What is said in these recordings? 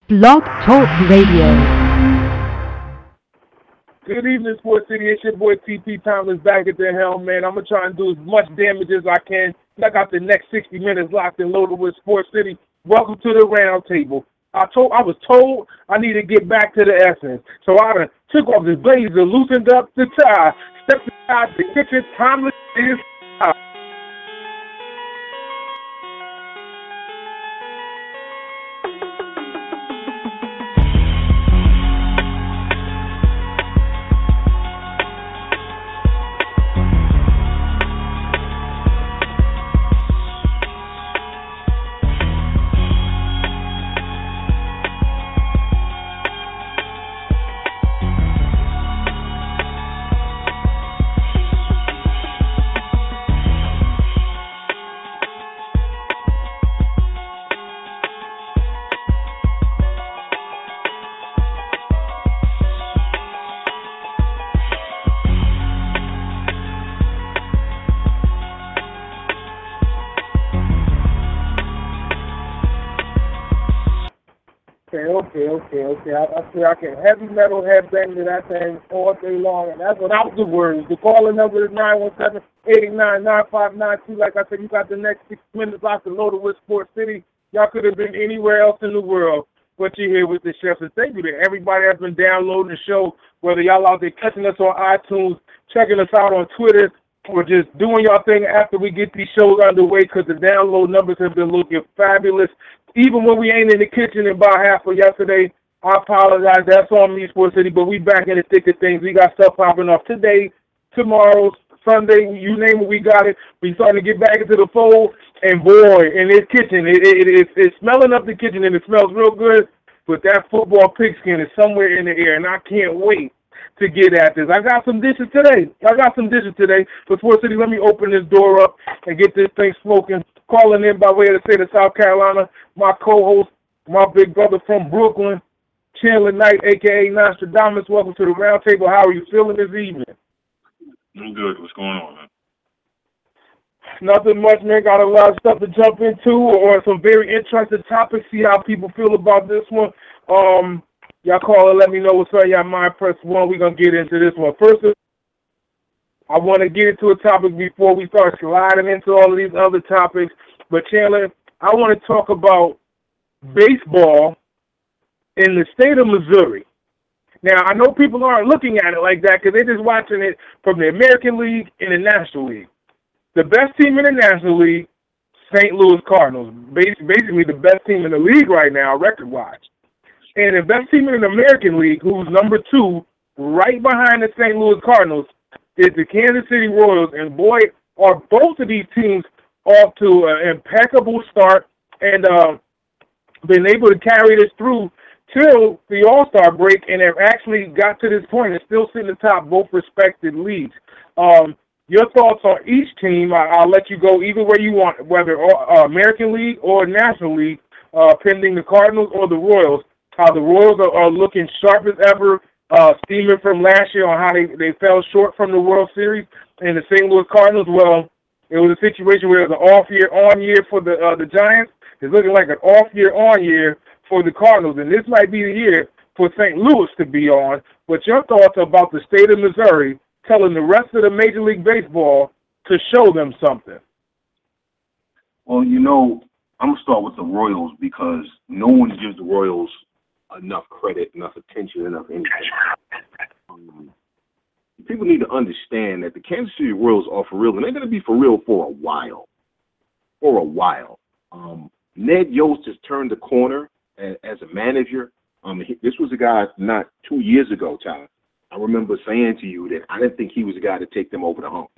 Blog Talk Radio. Good evening, Sports City. It's your boy TP Thomas back at the helm, man. I'm going to try and do as much damage as I can. I got the next 60 minutes locked and loaded with Sports City. Welcome to the round table. I was told I need to get back to the essence. So I took off the blazer, loosened up the tie, stepped inside the kitchen, timeless is out. Okay. I feel I can heavy metal headbang to that thing all day long, and that's without the words. The calling number is 917-889-9592. Like I said, you got the next 6 minutes locked and loaded with Sports City. Y'all could have been anywhere else in the world, but you're here with the chefs. And thank you to everybody that's been downloading the show, whether y'all out there catching us on iTunes, checking us out on Twitter, or just doing y'all thing after we get these shows underway, because the download numbers have been looking fabulous. Even when we ain't in the kitchen about half of yesterday, I apologize. That's on me, Sports City, but we back in the thick of things. We got stuff popping off today, tomorrow, Sunday, you name it, we got it. We starting to get back into the fold, and boy, in this kitchen, it's smelling up the kitchen, and it smells real good, but that football pigskin is somewhere in the air, and I can't wait to get at this. I got some dishes today. But Sports City, let me open this door up and get this thing smoking. Calling in by way of the state of South Carolina, my co-host, my big brother from Brooklyn, Chandler Knight, a.k.a. Nostradamus. Welcome to the round table. How are you feeling this evening? I'm good. What's going on, man? Nothing much, man. Got a lot of stuff to jump into or some very interesting topics. See how people feel about this one. Y'all call and let me know what's on y'all mind. Press 1. We're going to get into this one. First, I want to get into a topic before we start sliding into all of these other topics. But, Chandler, I want to talk about baseball in the state of Missouri. Now, I know people aren't looking at it like that because they're just watching it from the American League and the National League. The best team in the National League, St. Louis Cardinals, basically the best team in the league right now, record-wise. And the best team in the American League, who's number 2, right behind the St. Louis Cardinals, is the Kansas City Royals. And, boy, are both of these teams off to an impeccable start and been able to carry this through till the All-Star break, and have actually got to this point and still sitting atop both respected leagues. Your thoughts on each team, I'll let you go either way you want, whether American League or National League, pending the Cardinals or the Royals. How the Royals are looking sharp as ever, steaming from last year on how they fell short from the World Series. And the St. Louis Cardinals, well, it was a situation where it was an off-year-on year for the Giants. It's looking like an off-year-on year for the Cardinals. And this might be the year for St. Louis to be on. But your thoughts about the state of Missouri telling the rest of the Major League Baseball to show them something? Well, I'm going to start with the Royals because no one gives the Royals enough credit, enough attention, enough anything. People need to understand that the Kansas City Royals are for real, and they're going to be for real for a while. Ned Yost has turned the corner as a manager. This was a guy not 2 years ago, Tyler. I remember saying to you that I didn't think he was the guy to take them over the hump.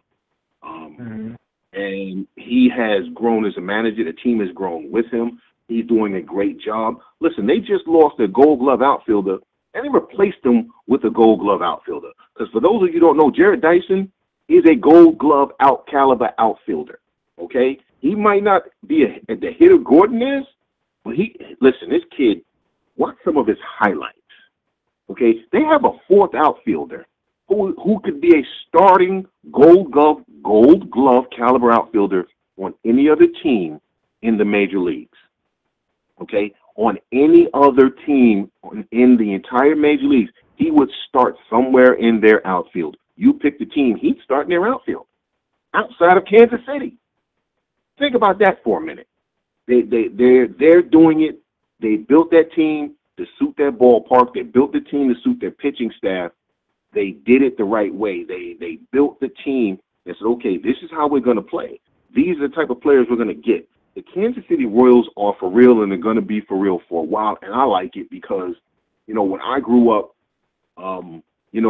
And he has grown as a manager. The team has grown with him. He's doing a great job. Listen, they just lost their Gold Glove outfielder, and they replaced him with a Gold Glove outfielder. Because for those of you who don't know, Jared Dyson is a Gold Glove caliber outfielder. Okay, he might not be the hitter Gordon is, but this kid. Watch some of his highlights. Okay, they have a fourth outfielder who could be a starting Gold Glove caliber outfielder on any other team in the major leagues. Okay, on any other team in the entire major leagues, he would start somewhere in their outfield. You pick the team, he'd start in their outfield, outside of Kansas City. Think about that for a minute. They're doing it. They built that team to suit their ballpark. They built the team to suit their pitching staff. They did it the right way. They built the team and said, okay, this is how we're going to play. These are the type of players we're going to get. The Kansas City Royals are for real, and they're going to be for real for a while. And I like it because, when I grew up, in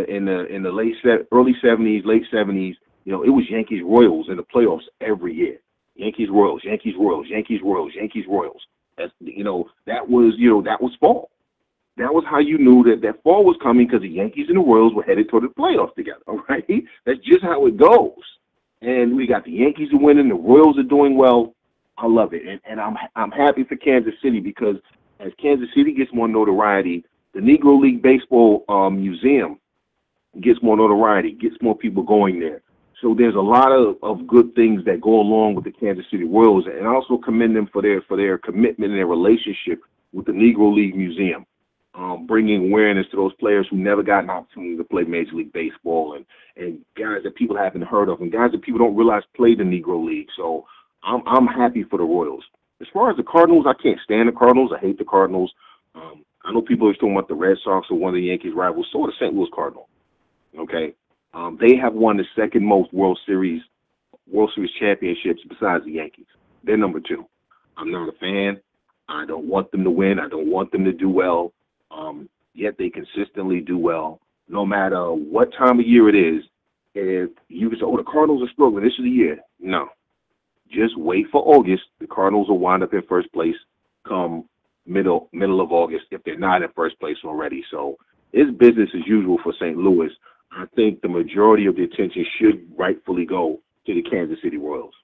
the early 70s, late 70s, it was Yankees Royals in the playoffs every year. Yankees Royals, Yankees Royals, Yankees Royals, Yankees Royals. That's that was fall. That was how you knew that fall was coming, because the Yankees and the Royals were headed toward the playoffs together. All right, that's just how it goes. And we got the Yankees are winning, the Royals are doing well. I love it, and I'm happy for Kansas City, because as Kansas City gets more notoriety, the Negro League Baseball Museum gets more notoriety, gets more people going there. So there's a lot of good things that go along with the Kansas City Royals, and I also commend them for their commitment and their relationship with the Negro League Museum, bringing awareness to those players who never got an opportunity to play Major League Baseball, and guys that people haven't heard of, and guys that people don't realize play the Negro League. So I'm happy for the Royals. As far as the Cardinals, I can't stand the Cardinals. I hate the Cardinals. I know people are talking about the Red Sox or one of the Yankees' rivals. So are the St. Louis Cardinals. Okay, they have won the second most World Series championships besides the Yankees. They're number 2. I'm not a fan. I don't want them to win. I don't want them to do well. Yet they consistently do well, no matter what time of year it is. If you can say, "Oh, the Cardinals are struggling. This is the year." No, just wait for August. The Cardinals will wind up in first place come middle of August if they're not in first place already. So it's business as usual for St. Louis. I think the majority of the attention should rightfully go to the Kansas City Royals.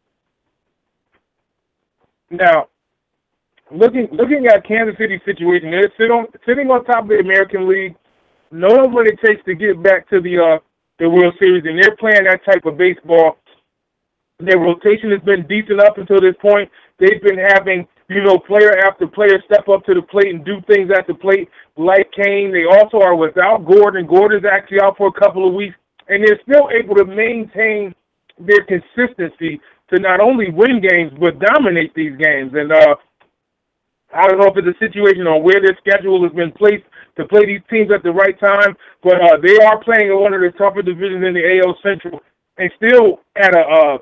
Now, looking at Kansas City's situation, they're sitting on top of the American League, knowing what it takes to get back to the World Series, and they're playing that type of baseball. Their rotation has been decent up until this point. They've been having, player after player step up to the plate and do things at the plate like Kane. They also are without Gordon. Gordon's actually out for a couple of weeks, and they're still able to maintain their consistency to not only win games but dominate these games. And I don't know if it's a situation on where their schedule has been placed to play these teams at the right time, but they are playing in one of the tougher divisions in the AL Central and still at a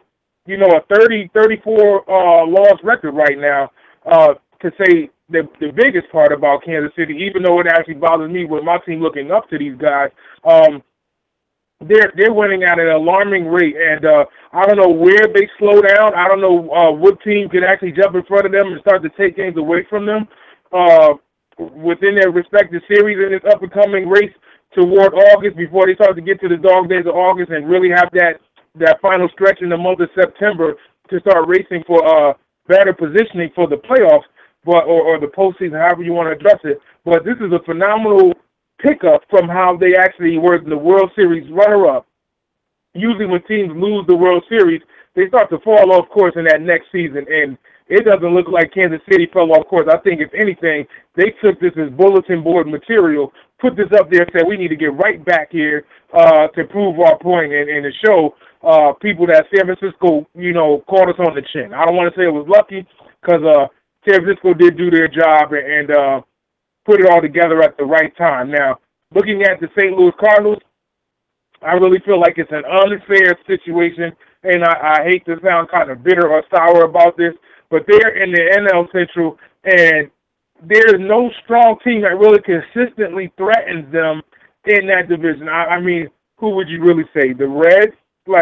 34 loss record right now. To say the biggest part about Kansas City, even though it actually bothers me with my team looking up to these guys, they're winning at an alarming rate, and I don't know where they slow down. I don't know what team can actually jump in front of them and start to take games away from them within their respective series in this up-and-coming race toward August before they start to get to the dog days of August and really have that final stretch in the month of September to start racing for better positioning for the playoffs, or the postseason, however you want to address it. But this is a phenomenal pickup from how they actually were the World Series runner-up. Usually when teams lose the World Series, they start to fall off course in that next season, and it doesn't look like Kansas City fell off course. I think, if anything, they took this as bulletin board material, put this up there, and said, we need to get right back here to prove our point and to show people that San Francisco, caught us on the chin. I don't want to say it was lucky, because San Francisco did do their job and put it all together at the right time. Now, looking at the St. Louis Cardinals, I really feel like it's an unfair situation, and I hate to sound kind of bitter or sour about this, but they're in the NL Central, and there's no strong team that really consistently threatens them in that division. I mean, who would you really say? The Reds?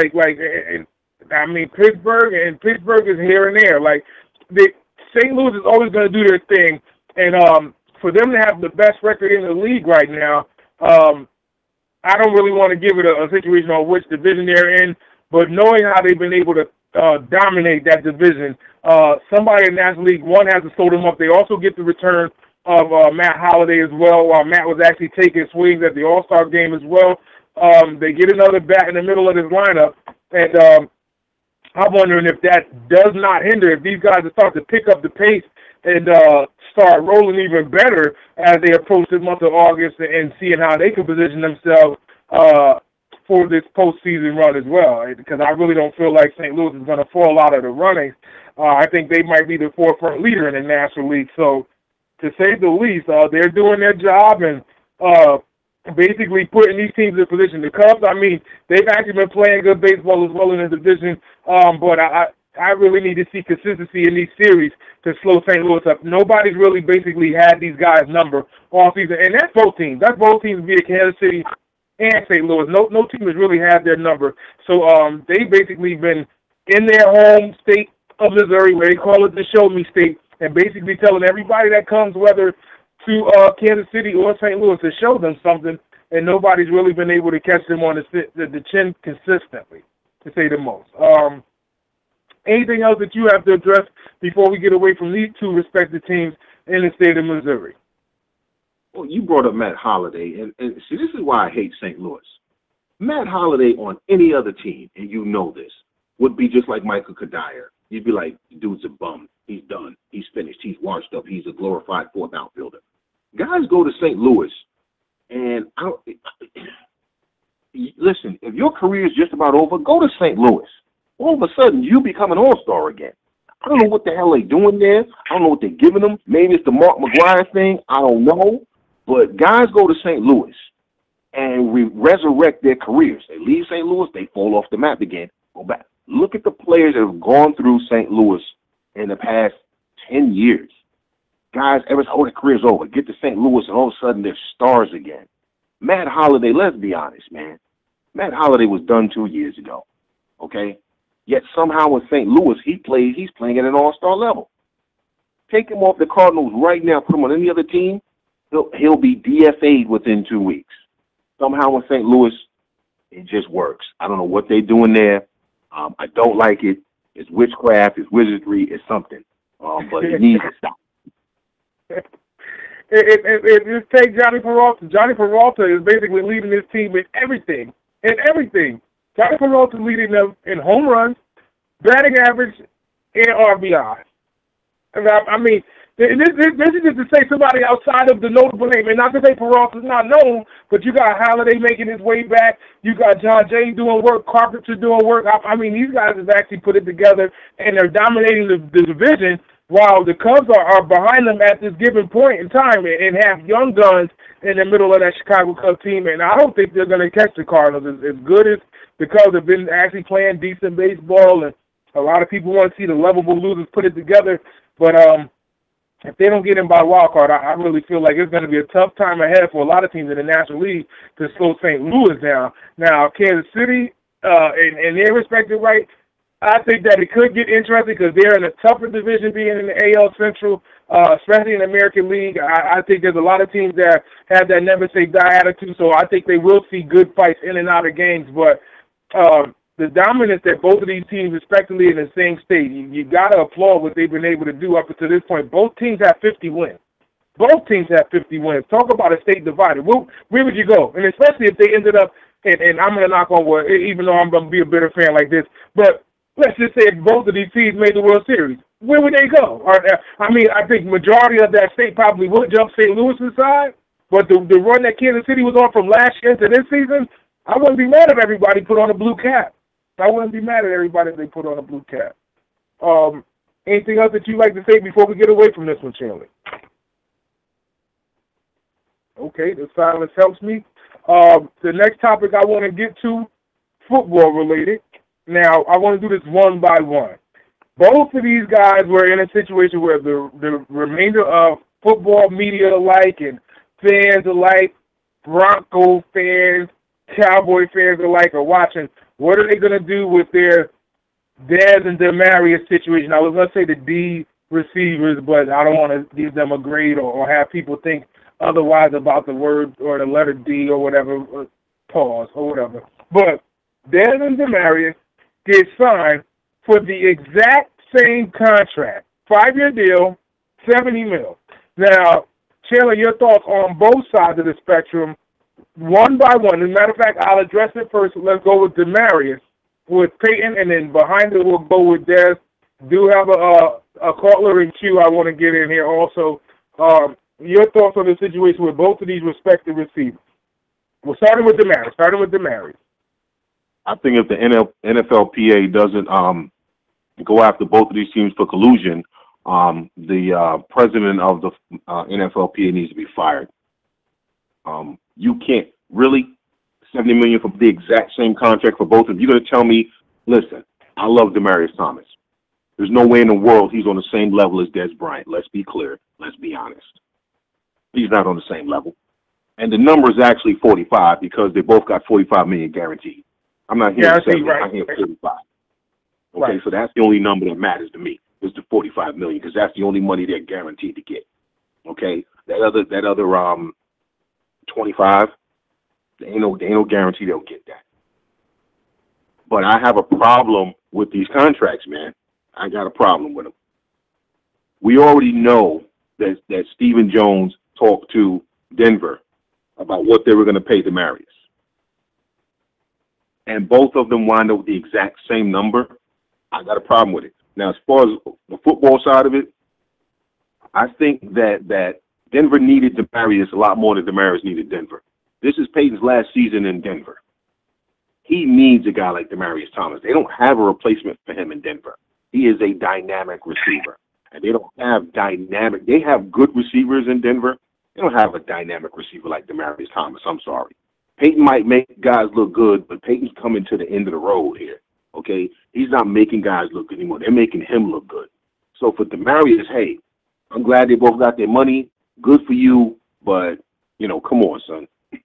Pittsburgh, and Pittsburgh is here and there. St. Louis is always going to do their thing, and for them to have the best record in the league right now, I don't really want to give it a situation on which division they're in, but knowing how they've been able to dominate that division, somebody in National League One has to slow them up. They also get the return of Matt Holliday as well, while Matt was actually taking swings at the All-Star game as well. They get another bat in the middle of this lineup, and I'm wondering if that does not hinder, if these guys start to pick up the pace and start rolling even better as they approach the month of August and seeing how they can position themselves for this postseason run as well. Because I really don't feel like St. Louis is going to fall out of the running. I think they might be the forefront leader in the National League. So, to say the least, they're doing their job and basically putting these teams in position. The Cubs, I mean, they've actually been playing good baseball as well in the division, but I really need to see consistency in these series to slow St. Louis up. Nobody's really basically had these guys' number all season, and that's both teams. That's both teams via Kansas City and St. Louis. No team has really had their number. So they've basically been in their home state of Missouri, where they call it the Show Me State, and basically telling everybody that comes, whether to Kansas City or St. Louis, to show them something, and nobody's really been able to catch them on the chin consistently, to say the most. Anything else that you have to address before we get away from these two respective teams in the state of Missouri? Well, you brought up Matt Holliday, and see, this is why I hate St. Louis. Matt Holliday on any other team, and you know this, would be just like Michael Kadire. You'd be like, dude's a bum. He's done. He's finished. He's washed up. He's a glorified fourth outfielder. Guys go to St. Louis, and listen, if your career is just about over, go to St. Louis. All of a sudden, you become an all-star again. I don't know what the hell they're doing there. I don't know what they're giving them. Maybe it's the Mark McGwire thing. I don't know. But guys go to St. Louis and resurrect their careers. They leave St. Louis, they fall off the map again, go back. Look at the players that have gone through St. Louis in the past 10 years. Guys, ever say, their career's over. Get to St. Louis, and all of a sudden they're stars again. Matt Holliday, let's be honest, man. Matt Holliday was done 2 years ago, okay? Yet somehow in St. Louis, he's playing at an all-star level. Take him off the Cardinals right now, put him on any other team, he'll be DFA'd within 2 weeks. Somehow in St. Louis, it just works. I don't know what they're doing there. I don't like it. It's witchcraft. It's wizardry. It's something. But it needs to stop. Just take Johnny Peralta. Johnny Peralta is basically leading his team in everything. Johnny Peralta is leading them in home runs, batting average, and RBI. I mean, this is just to say somebody outside of the notable name, and not to say Peralta's not known, but you got Holliday making his way back. You got John Jay doing work, Carpenter doing work. I mean, these guys have actually put it together, and they're dominating the division, while the Cubs are behind them at this given point in time and have young guns in the middle of that Chicago Cubs team. And I don't think they're going to catch the Cardinals. As good as the Cubs have been actually playing decent baseball, and a lot of people want to see the lovable losers put it together. But if they don't get in by wild card, I really feel like it's going to be a tough time ahead for a lot of teams in the National League to slow St. Louis down. Now, Kansas City, in their respective right, I think that it could get interesting because they're in a tougher division being in the AL Central, especially in the American League. I think there's a lot of teams that have that never say die attitude, so I think they will see good fights in and out of games. But the dominance that both of these teams, respectively, in the same state, you got to applaud what they've been able to do up until this point. Both teams have 50 wins. Both teams have 50 wins. Talk about a state divided. Where would you go? And especially if they ended up, and I'm going to knock on wood, even though I'm going to be a bitter fan like this, but let's just say if both of these teams made the World Series, where would they go? I mean, I think majority of that state probably would jump St. Louis's side, but the run that Kansas City was on from last year to this season, I wouldn't be mad if everybody put on a blue cap. I wouldn't be mad at everybody if they put on a blue cap. Anything else that you'd like to say before we get away from this one, Shirley? Okay, the silence helps me. The next topic I want to get to, football related. Now, I want to do this one by one. Both of these guys were in a situation where the remainder of football media alike and fans alike, Bronco fans, Cowboy fans alike are watching. What are they going to do with their Dez and Demarius situation? I was going to say the D receivers, but I don't want to give them a grade or have people think otherwise about the word or the letter D or whatever, or pause or whatever. But Dez and Demarius get signed for the exact same contract, 5-year deal, $70 million. Now, Chandler, your thoughts on both sides of the spectrum, one by one. As a matter of fact, I'll address it first. Let's go with Demarius, with Peyton, and then behind it we'll go with Dez. Do have a caller in queue I want to get in here also. Your thoughts on the situation with both of these respective receivers? Well, starting with Demaryius. I think if the NFLPA doesn't go after both of these teams for collusion, the president of the NFLPA needs to be fired. You can't really $70 million for the exact same contract for both of them. You're going to tell me, listen, I love Demaryius Thomas. There's no way in the world he's on the same level as Dez Bryant. Let's be clear. Let's be honest. He's not on the same level. And the number is actually 45 because they both got $45 million guaranteed. I'm not hearing 70. Right. I'm hearing 45. Okay, right. So that's the only number that matters to me is the $45 million because that's the only money they're guaranteed to get. Okay, that other 25, there ain't no guarantee they'll get that. But I have a problem with these contracts, man. I got a problem with them. We already know that Stephen Jones talked to Denver about what they were going to pay Demaryius. And both of them wind up with the exact same number. I got a problem with it. Now, as far as the football side of it, I think that Denver needed Demaryius a lot more than Demaryius needed Denver. This is Peyton's last season in Denver. He needs a guy like Demaryius Thomas. They don't have a replacement for him in Denver. He is a dynamic receiver. And they don't have dynamic. They have good receivers in Denver. They don't have a dynamic receiver like Demaryius Thomas. I'm sorry. Peyton might make guys look good, but Peyton's coming to the end of the road here, okay? He's not making guys look good anymore. They're making him look good. So for Demaryius, hey, I'm glad they both got their money. Good for you, but, come on, son.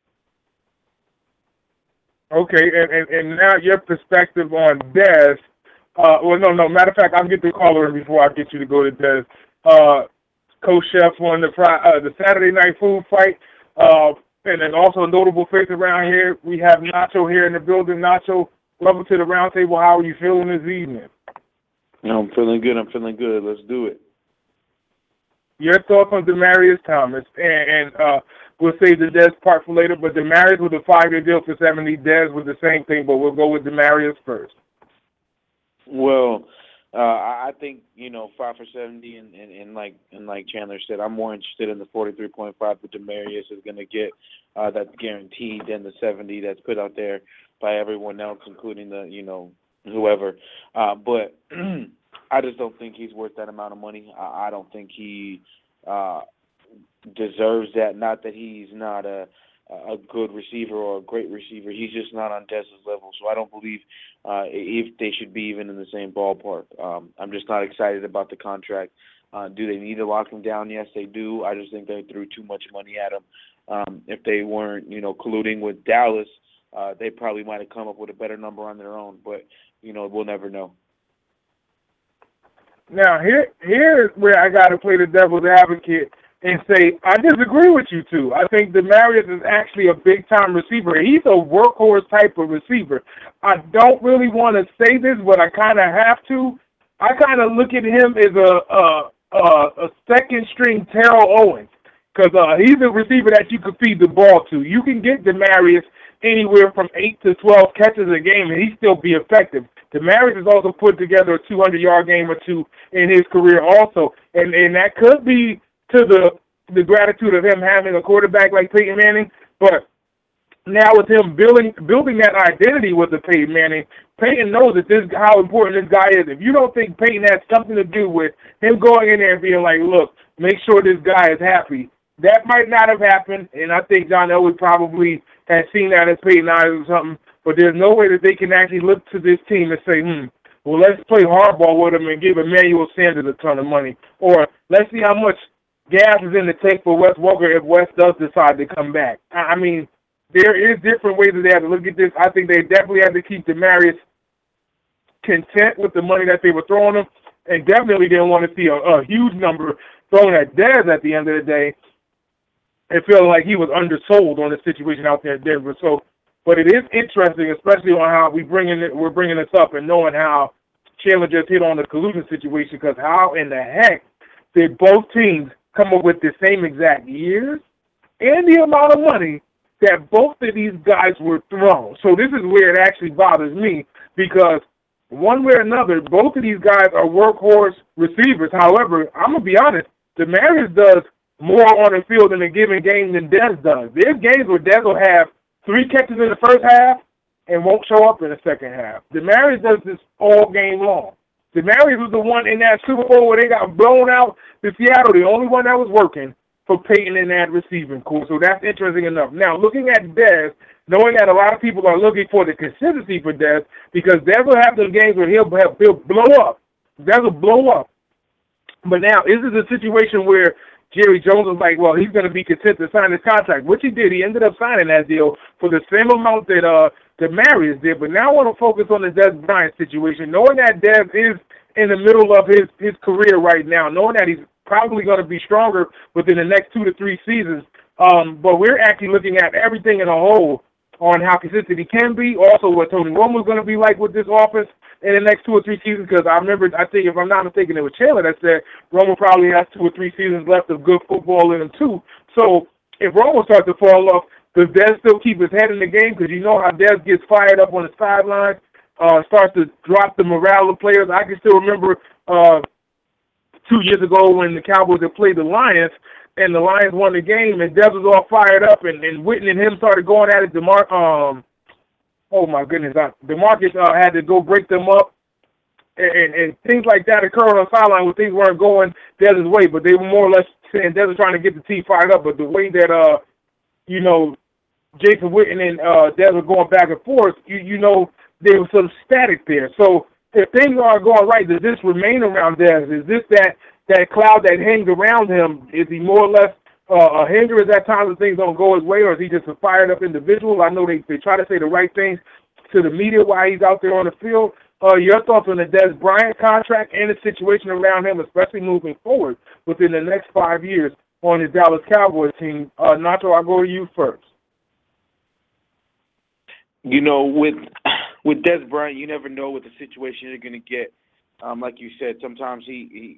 Okay, and now your perspective on Dez. No. Matter of fact, I'll get the caller in before I get you to go to Dez. Coach Chef won the Saturday Night Food fight. And then also a notable face around here, we have Nacho here in the building. Nacho, welcome to the round table. How are you feeling this evening? I'm feeling good. Let's do it. Your thoughts on Demaryius Thomas, and we'll save the Dez part for later, but Demaryius with a 5-year deal for 70, Dez with the same thing, but we'll go with Demaryius first. Well, I think 5 for 70, and like Chandler said, I'm more interested in the 43.5 that Demaryius is going to get. That's guaranteed than the 70 that's put out there by everyone else, including the whoever. But I just don't think he's worth that amount of money. I don't think he deserves that. Not that he's not a good receiver or a great receiver. He's just not on Dez's level. So I don't believe if they should be even in the same ballpark. I'm just not excited about the contract. Do they need to lock him down? Yes, they do. I just think they threw too much money at him. If they weren't, colluding with Dallas, they probably might have come up with a better number on their own. But, we'll never know. Now, here's where I got to play the devil's advocate and say, I disagree with you two. I think Demaryius is actually a big-time receiver. He's a workhorse type of receiver. I don't really want to say this, but I kind of have to. I kind of look at him as a second-string Terrell Owens because he's a receiver that you could feed the ball to. You can get Demaryius anywhere from 8 to 12 catches a game, and he'd still be effective. Demaryius has also put together a 200-yard game or two in his career also, and that could be to the gratitude of him having a quarterback like Peyton Manning, but now with him building that identity with the Peyton Manning, Peyton knows that how important this guy is. If you don't think Peyton has something to do with him going in there and being like, look, make sure this guy is happy, that might not have happened, and I think John Elway probably has seen that as Peyton eyes or something, but there's no way that they can actually look to this team and say, well, let's play hardball with him and give Emmanuel Sanders a ton of money, or let's see how much gas is in the tank for Wes Welker if Wes does decide to come back. I mean, there is different ways that they have to look at this. I think they definitely have to keep Demaryius content with the money that they were throwing him, and definitely didn't want to see a huge number thrown at Dez at the end of the day. It felt like he was undersold on the situation out there in Denver. So, but it is interesting, especially on how we're bringing this up and knowing how Chandler just hit on the collusion situation, because how in the heck did both teams come up with the same exact years and the amount of money that both of these guys were thrown? So this is where it actually bothers me, because one way or another, both of these guys are workhorse receivers. However, I'm going to be honest, Demaryius does more on the field in a given game than Dez does. There's games where Dez will have 3 catches in the first half and won't show up in the second half. Demaryius does this all game long. Demaryius was the one in that Super Bowl where they got blown out to Seattle, the only one that was working for Peyton in that receiving corps. So that's interesting enough. Now, looking at Dez, knowing that a lot of people are looking for the consistency for Dez, because Dez will have those games where he'll blow up. Dez will blow up. But now, is this a situation where Jerry Jones was like, well, he's going to be content to sign his contract, which he did. He ended up signing that deal for the same amount that Demaryius did. But now I want to focus on the Dez Bryant situation, knowing that Dez is in the middle of his career right now, knowing that he's probably going to be stronger within the next 2 to 3 seasons. But we're actually looking at everything in a whole on how consistent he can be, also what Tony Romo is going to be like with this offense in the next 2 or 3 seasons, because I remember, I think if I'm not mistaken, it was Chandler that said Romo probably has 2 or 3 seasons left of good football in him too. So if Romo starts to fall off, does Dez still keep his head in the game? Because you know how Dez gets fired up on the sidelines, starts to drop the morale of players. I can still remember 2 years ago when the Cowboys had played the Lions, and the Lions won the game, and Dez was all fired up, and Witten and him started going at it. DeMarcus had to go break them up, and things like that occurred on the sideline when things weren't going Dez's way, but they were more or less saying Dez was trying to get the team fired up. But the way that Jason Witten and Dez were going back and forth, there was some static there. So if things aren't going right, does this remain around Dez? Is this that cloud that hangs around him? Is he more or less a hindrance at times when things don't go his way, or is he just a fired-up individual? I know they try to say the right things to the media while he's out there on the field. Your thoughts on the Dez Bryant contract and the situation around him, especially moving forward within the next 5 years on the Dallas Cowboys team? Nacho, I'll go to you first. With Dez Bryant, you never know what the situation you're going to get. Like you said, sometimes he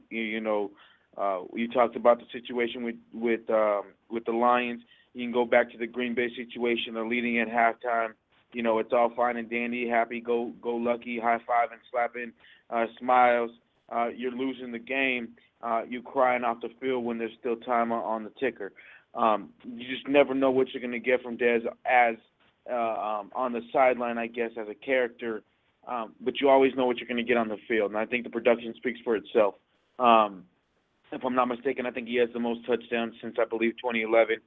you talked about the situation with the Lions. You can go back to the Green Bay situation. They're leading at halftime. It's all fine and dandy, happy, go lucky, high five and slapping, smiles. You're losing the game. You crying off the field when there's still time on the ticker. You just never know what you're going to get from Dez as on the sideline, I guess, as a character. But you always know what you're going to get on the field, and I think the production speaks for itself. If I'm not mistaken, I think he has the most touchdowns since, I believe, 2011.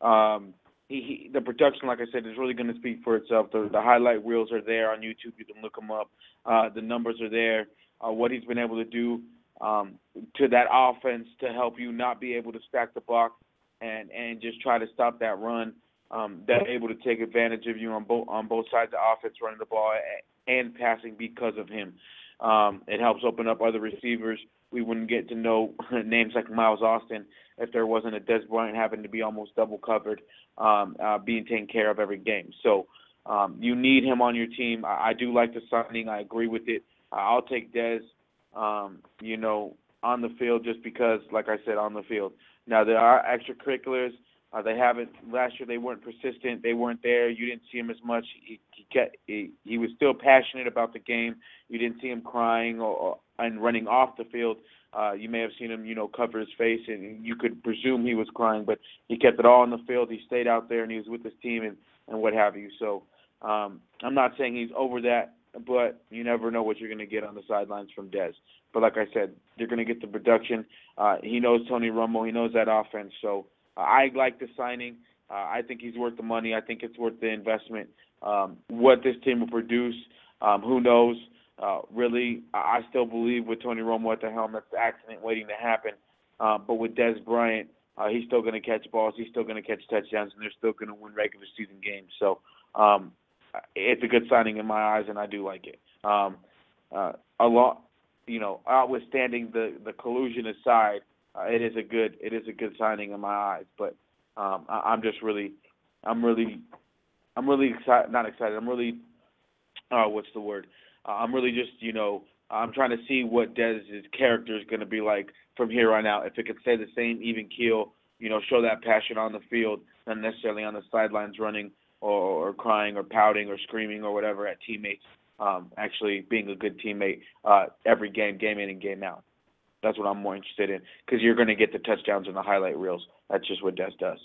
The production, like I said, is really going to speak for itself. The highlight reels are there on YouTube. You can look them up. The numbers are there. What he's been able to do to that offense to help you not be able to stack the box and just try to stop that run. They're able to take advantage of you on both sides of the offense, running the ball and passing because of him. It helps open up other receivers. We wouldn't get to know names like Miles Austin if there wasn't a Dez Bryant having to be almost double covered, being taken care of every game. So you need him on your team. I do like the signing. I agree with it. I'll take Dez, on the field just because, like I said, on the field. Now, there are extracurriculars. They haven't last year. They weren't persistent. They weren't there. You didn't see him as much. He was still passionate about the game. You didn't see him crying and running off the field. You may have seen him, cover his face, and you could presume he was crying. But he kept it all on the field. He stayed out there, and he was with his team and what have you. So I'm not saying he's over that, but you never know what you're going to get on the sidelines from Dez. But like I said, you're going to get the production. He knows Tony Romo. He knows that offense. So I like the signing. I think he's worth the money. I think it's worth the investment. What this team will produce, who knows? Really, I still believe with Tony Romo at the helm, that's the accident waiting to happen. But with Dez Bryant, he's still going to catch balls. He's still going to catch touchdowns, and they're still going to win regular season games. So it's a good signing in my eyes, and I do like it. Notwithstanding the collusion aside, it is a good signing in my eyes. But I'm really excited. Not excited. I'm really what's the word? I'm really just I'm trying to see what Dez's character is going to be like from here on out. If it can stay the same, even keel, show that passion on the field, not necessarily on the sidelines running or crying or pouting or screaming or whatever at teammates. Actually being a good teammate every game in and game out. That's what I'm more interested in, because you're going to get the touchdowns and the highlight reels. That's just what Dez does.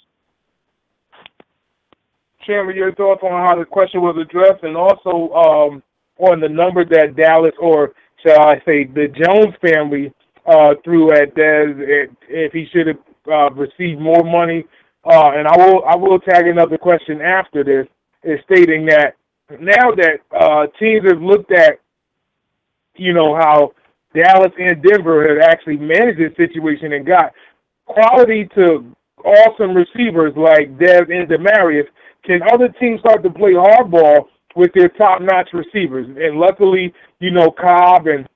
Chandler, your thoughts on how the question was addressed, and also on the number that Dallas, or shall I say the Jones family, threw at Dez, if he should have received more money. And I will tag another question after this, is stating that now that teams have looked at, how Dallas and Denver have actually managed this situation and got quality to awesome receivers like Dez and Demaryius, can other teams start to play hardball with their top-notch receivers? And luckily, Cobb and,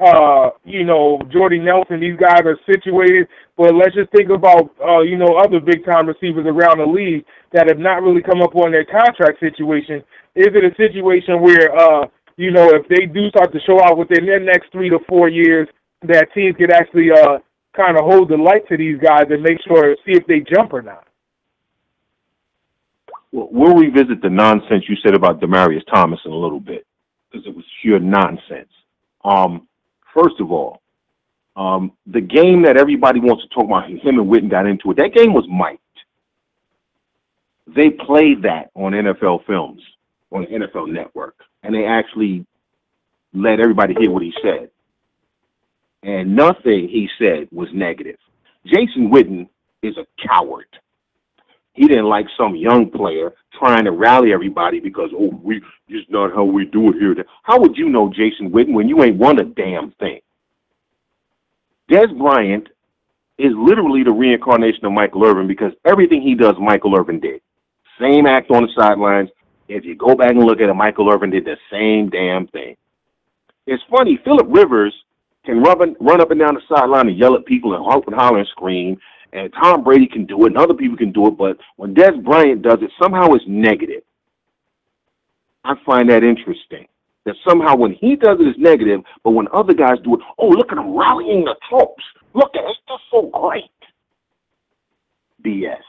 Jordy Nelson, these guys are situated. But let's just think about, other big-time receivers around the league that have not really come up on their contract situation. Is it a situation where, if they do start to show out within their next 3 to 4 years, that teams could actually kind of hold the light to these guys and see if they jump or not? Well, we'll revisit the nonsense you said about Demaryius Thomas in a little bit, because it was sheer nonsense. First of all, the game that everybody wants to talk about, him and Witten got into it, that game was mic'd. They played that on NFL Films, on the NFL Network, and they actually let everybody hear what he said. And nothing he said was negative. Jason Witten is a coward. He didn't like some young player trying to rally everybody because, it's not how we do it here. How would you know Jason Witten when you ain't won a damn thing? Dez Bryant is literally the reincarnation of Michael Irvin, because everything he does, Michael Irvin did. Same act on the sidelines. If you go back and look at it, Michael Irvin did the same damn thing. It's funny, Phillip Rivers can run up and down the sideline and yell at people and hope and holler and scream, and Tom Brady can do it, and other people can do it, but when Dez Bryant does it, somehow it's negative. I find that interesting, that somehow when he does it, it's negative, but when other guys do it, look at him rallying the troops. Look at it, it's just so great. BS.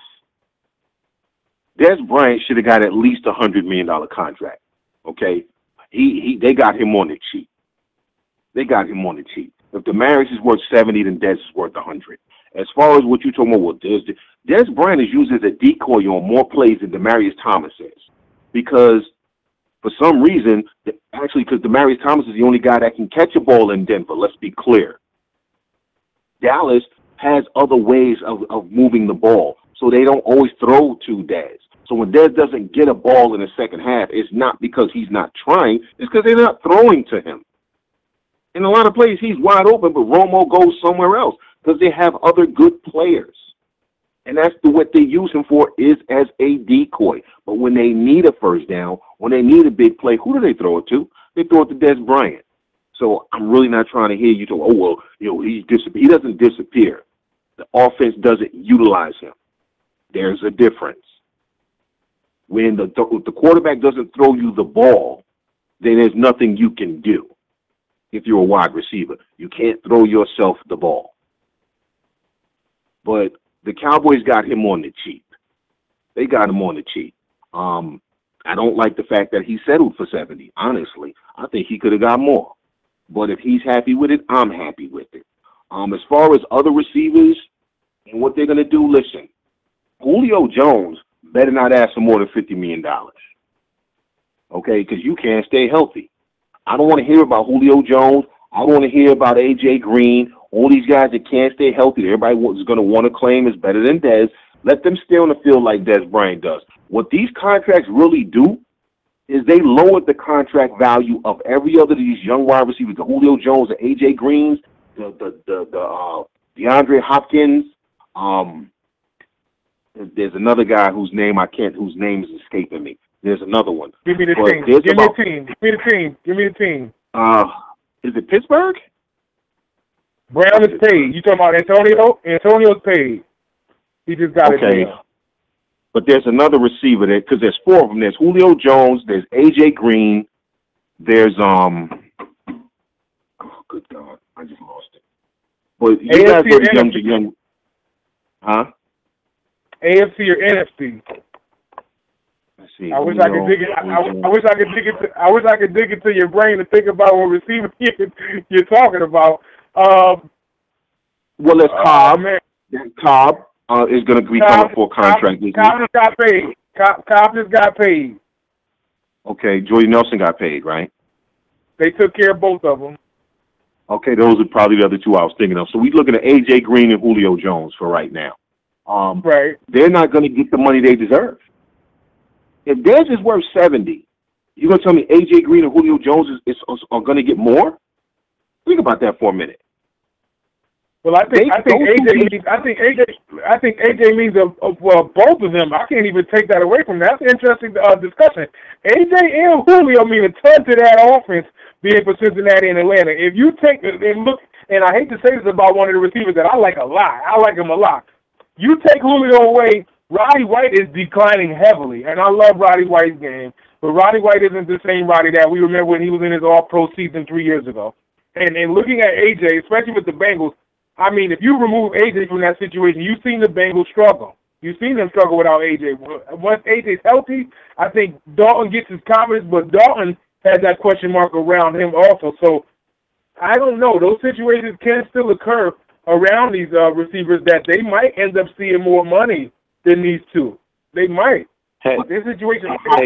Dez Bryant should have got at least a $100 million contract, okay? They got him on the cheap. They got him on the cheap. If Demaryius is worth 70, then Dez is worth 100. As far as what you're talking about, Dez Bryant is used as a decoy on more plays than Demaryius Thomas is. Because for some reason, because Demaryius Thomas is the only guy that can catch a ball in Denver, let's be clear. Dallas has other ways of moving the ball, so they don't always throw to Dez. So when Dez doesn't get a ball in the second half, it's not because he's not trying, it's because they're not throwing to him. In a lot of plays, he's wide open, but Romo goes somewhere else because they have other good players. And that's what they use him for, is as a decoy. But when they need a first down, when they need a big play, who do they throw it to? They throw it to Dez Bryant. So I'm really not trying to hear you talk, he doesn't disappear. The offense doesn't utilize him. There's a difference. When the quarterback doesn't throw you the ball, then there's nothing you can do. If you're a wide receiver, you can't throw yourself the ball. But the Cowboys got him on the cheap. They got him on the cheap. I don't like the fact that he settled for 70, honestly. I think he could have got more. But if he's happy with it, I'm happy with it. As far as other receivers and what they're going to do, listen, Julio Jones better not ask for more than $50 million. Okay, because you can't stay healthy. I don't want to hear about Julio Jones. I don't want to hear about A.J. Green, all these guys that can't stay healthy. Everybody is going to want to claim is better than Dez. Let them stay on the field like Dez Bryant does. What these contracts really do is they lowered the contract value of every other of these young wide receivers, the Julio Jones, the A.J. Greens, the DeAndre Hopkins. There's another guy whose name is escaping me. There's another one. Give me the team. Give me the team. Is it Pittsburgh? Brown is paid. You talking about Antonio? Antonio's paid. He just got it. Okay. But there's another receiver there, because there's four of them. There's Julio Jones. There's A.J. Green. There's oh, good God, I just lost it. But you guys were young. Huh? AFC or NFC? Let's see. I wish I could dig it. I wish I could dig into your brain to think about what receiver you're talking about. Well, it's Cobb. Man. Cobb is going to be coming for a contract. Cobb just got paid. Cobb just got paid. Okay, Jordy Nelson got paid, right? They took care of both of them. Okay, those are probably the other two I was thinking of. So we're looking at A.J. Green and Julio Jones for right now. Right. They're not going to get the money they deserve. If Dez is worth 70, you're going to tell me A.J. Green and Julio Jones are going to get more? Think about that for a minute. Well, I think AJ means both of them. I can't even take that away from that. That's an interesting discussion. AJ and Julio mean a ton to that offense being for Cincinnati and Atlanta. If you take and look, and I hate to say this about one of the receivers that I like a lot. I like him a lot. You take Julio away, Roddy White is declining heavily, and I love Roddy White's game. But Roddy White isn't the same Roddy that we remember when he was in his All-Pro season 3 years ago. And looking at AJ, especially with the Bengals, I mean, if you remove AJ from that situation, you've seen the Bengals struggle. You've seen them struggle without AJ. Once AJ's healthy, I think Dalton gets his confidence, but Dalton has that question mark around him also. So I don't know. Those situations can still occur around these receivers that they might end up seeing more money than these two. They might. Hey, this situation.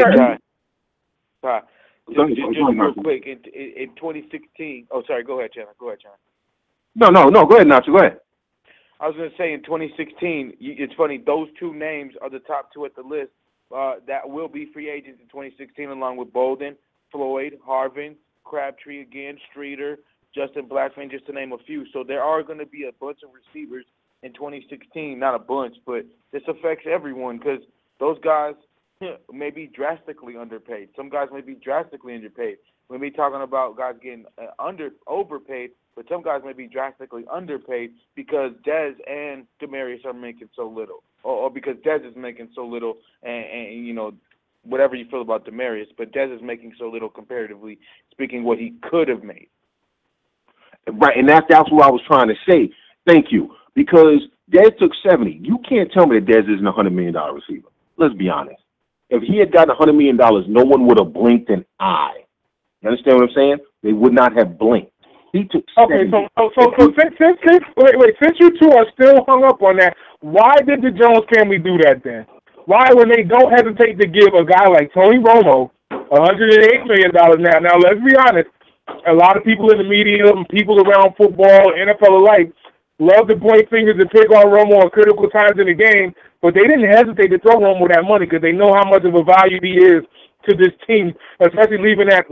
Just real quick, in 2016. Oh, sorry. Go ahead, Chandler. No. Go ahead, Nacho. Go ahead. I was going to say in 2016, it's funny, those two names are the top two at the list that will be free agents in 2016, along with Bolden, Floyd, Harvin, Crabtree again, Streeter, Justin Blackman, just to name a few. So there are going to be a bunch of receivers in 2016, not a bunch, but this affects everyone because those guys may be drastically underpaid. Some guys may be drastically underpaid. We may be talking about guys getting overpaid, but some guys may be drastically underpaid because Dez and Demaryius are making so little, or because Dez is making so little, and you know, whatever you feel about Demaryius, but Dez is making so little comparatively speaking what he could have made. Right, and that's what I was trying to say. Thank you, because Dez took 70. You can't tell me that Dez isn't a $100 million receiver. Let's be honest. If he had gotten $100 million, no one would have blinked an eye. You understand what I'm saying? They would not have blinked. He took 70. Okay, so since you two are still hung up on that, why did the Jones family do that then? Why, when they don't hesitate to give a guy like Tony Romo $108 million now? Now, let's be honest. A lot of people in the media and people around football, NFL alike, love to point fingers and pick on Romo at critical times in the game, but they didn't hesitate to throw Romo that money because they know how much of a value he is to this team, especially leading that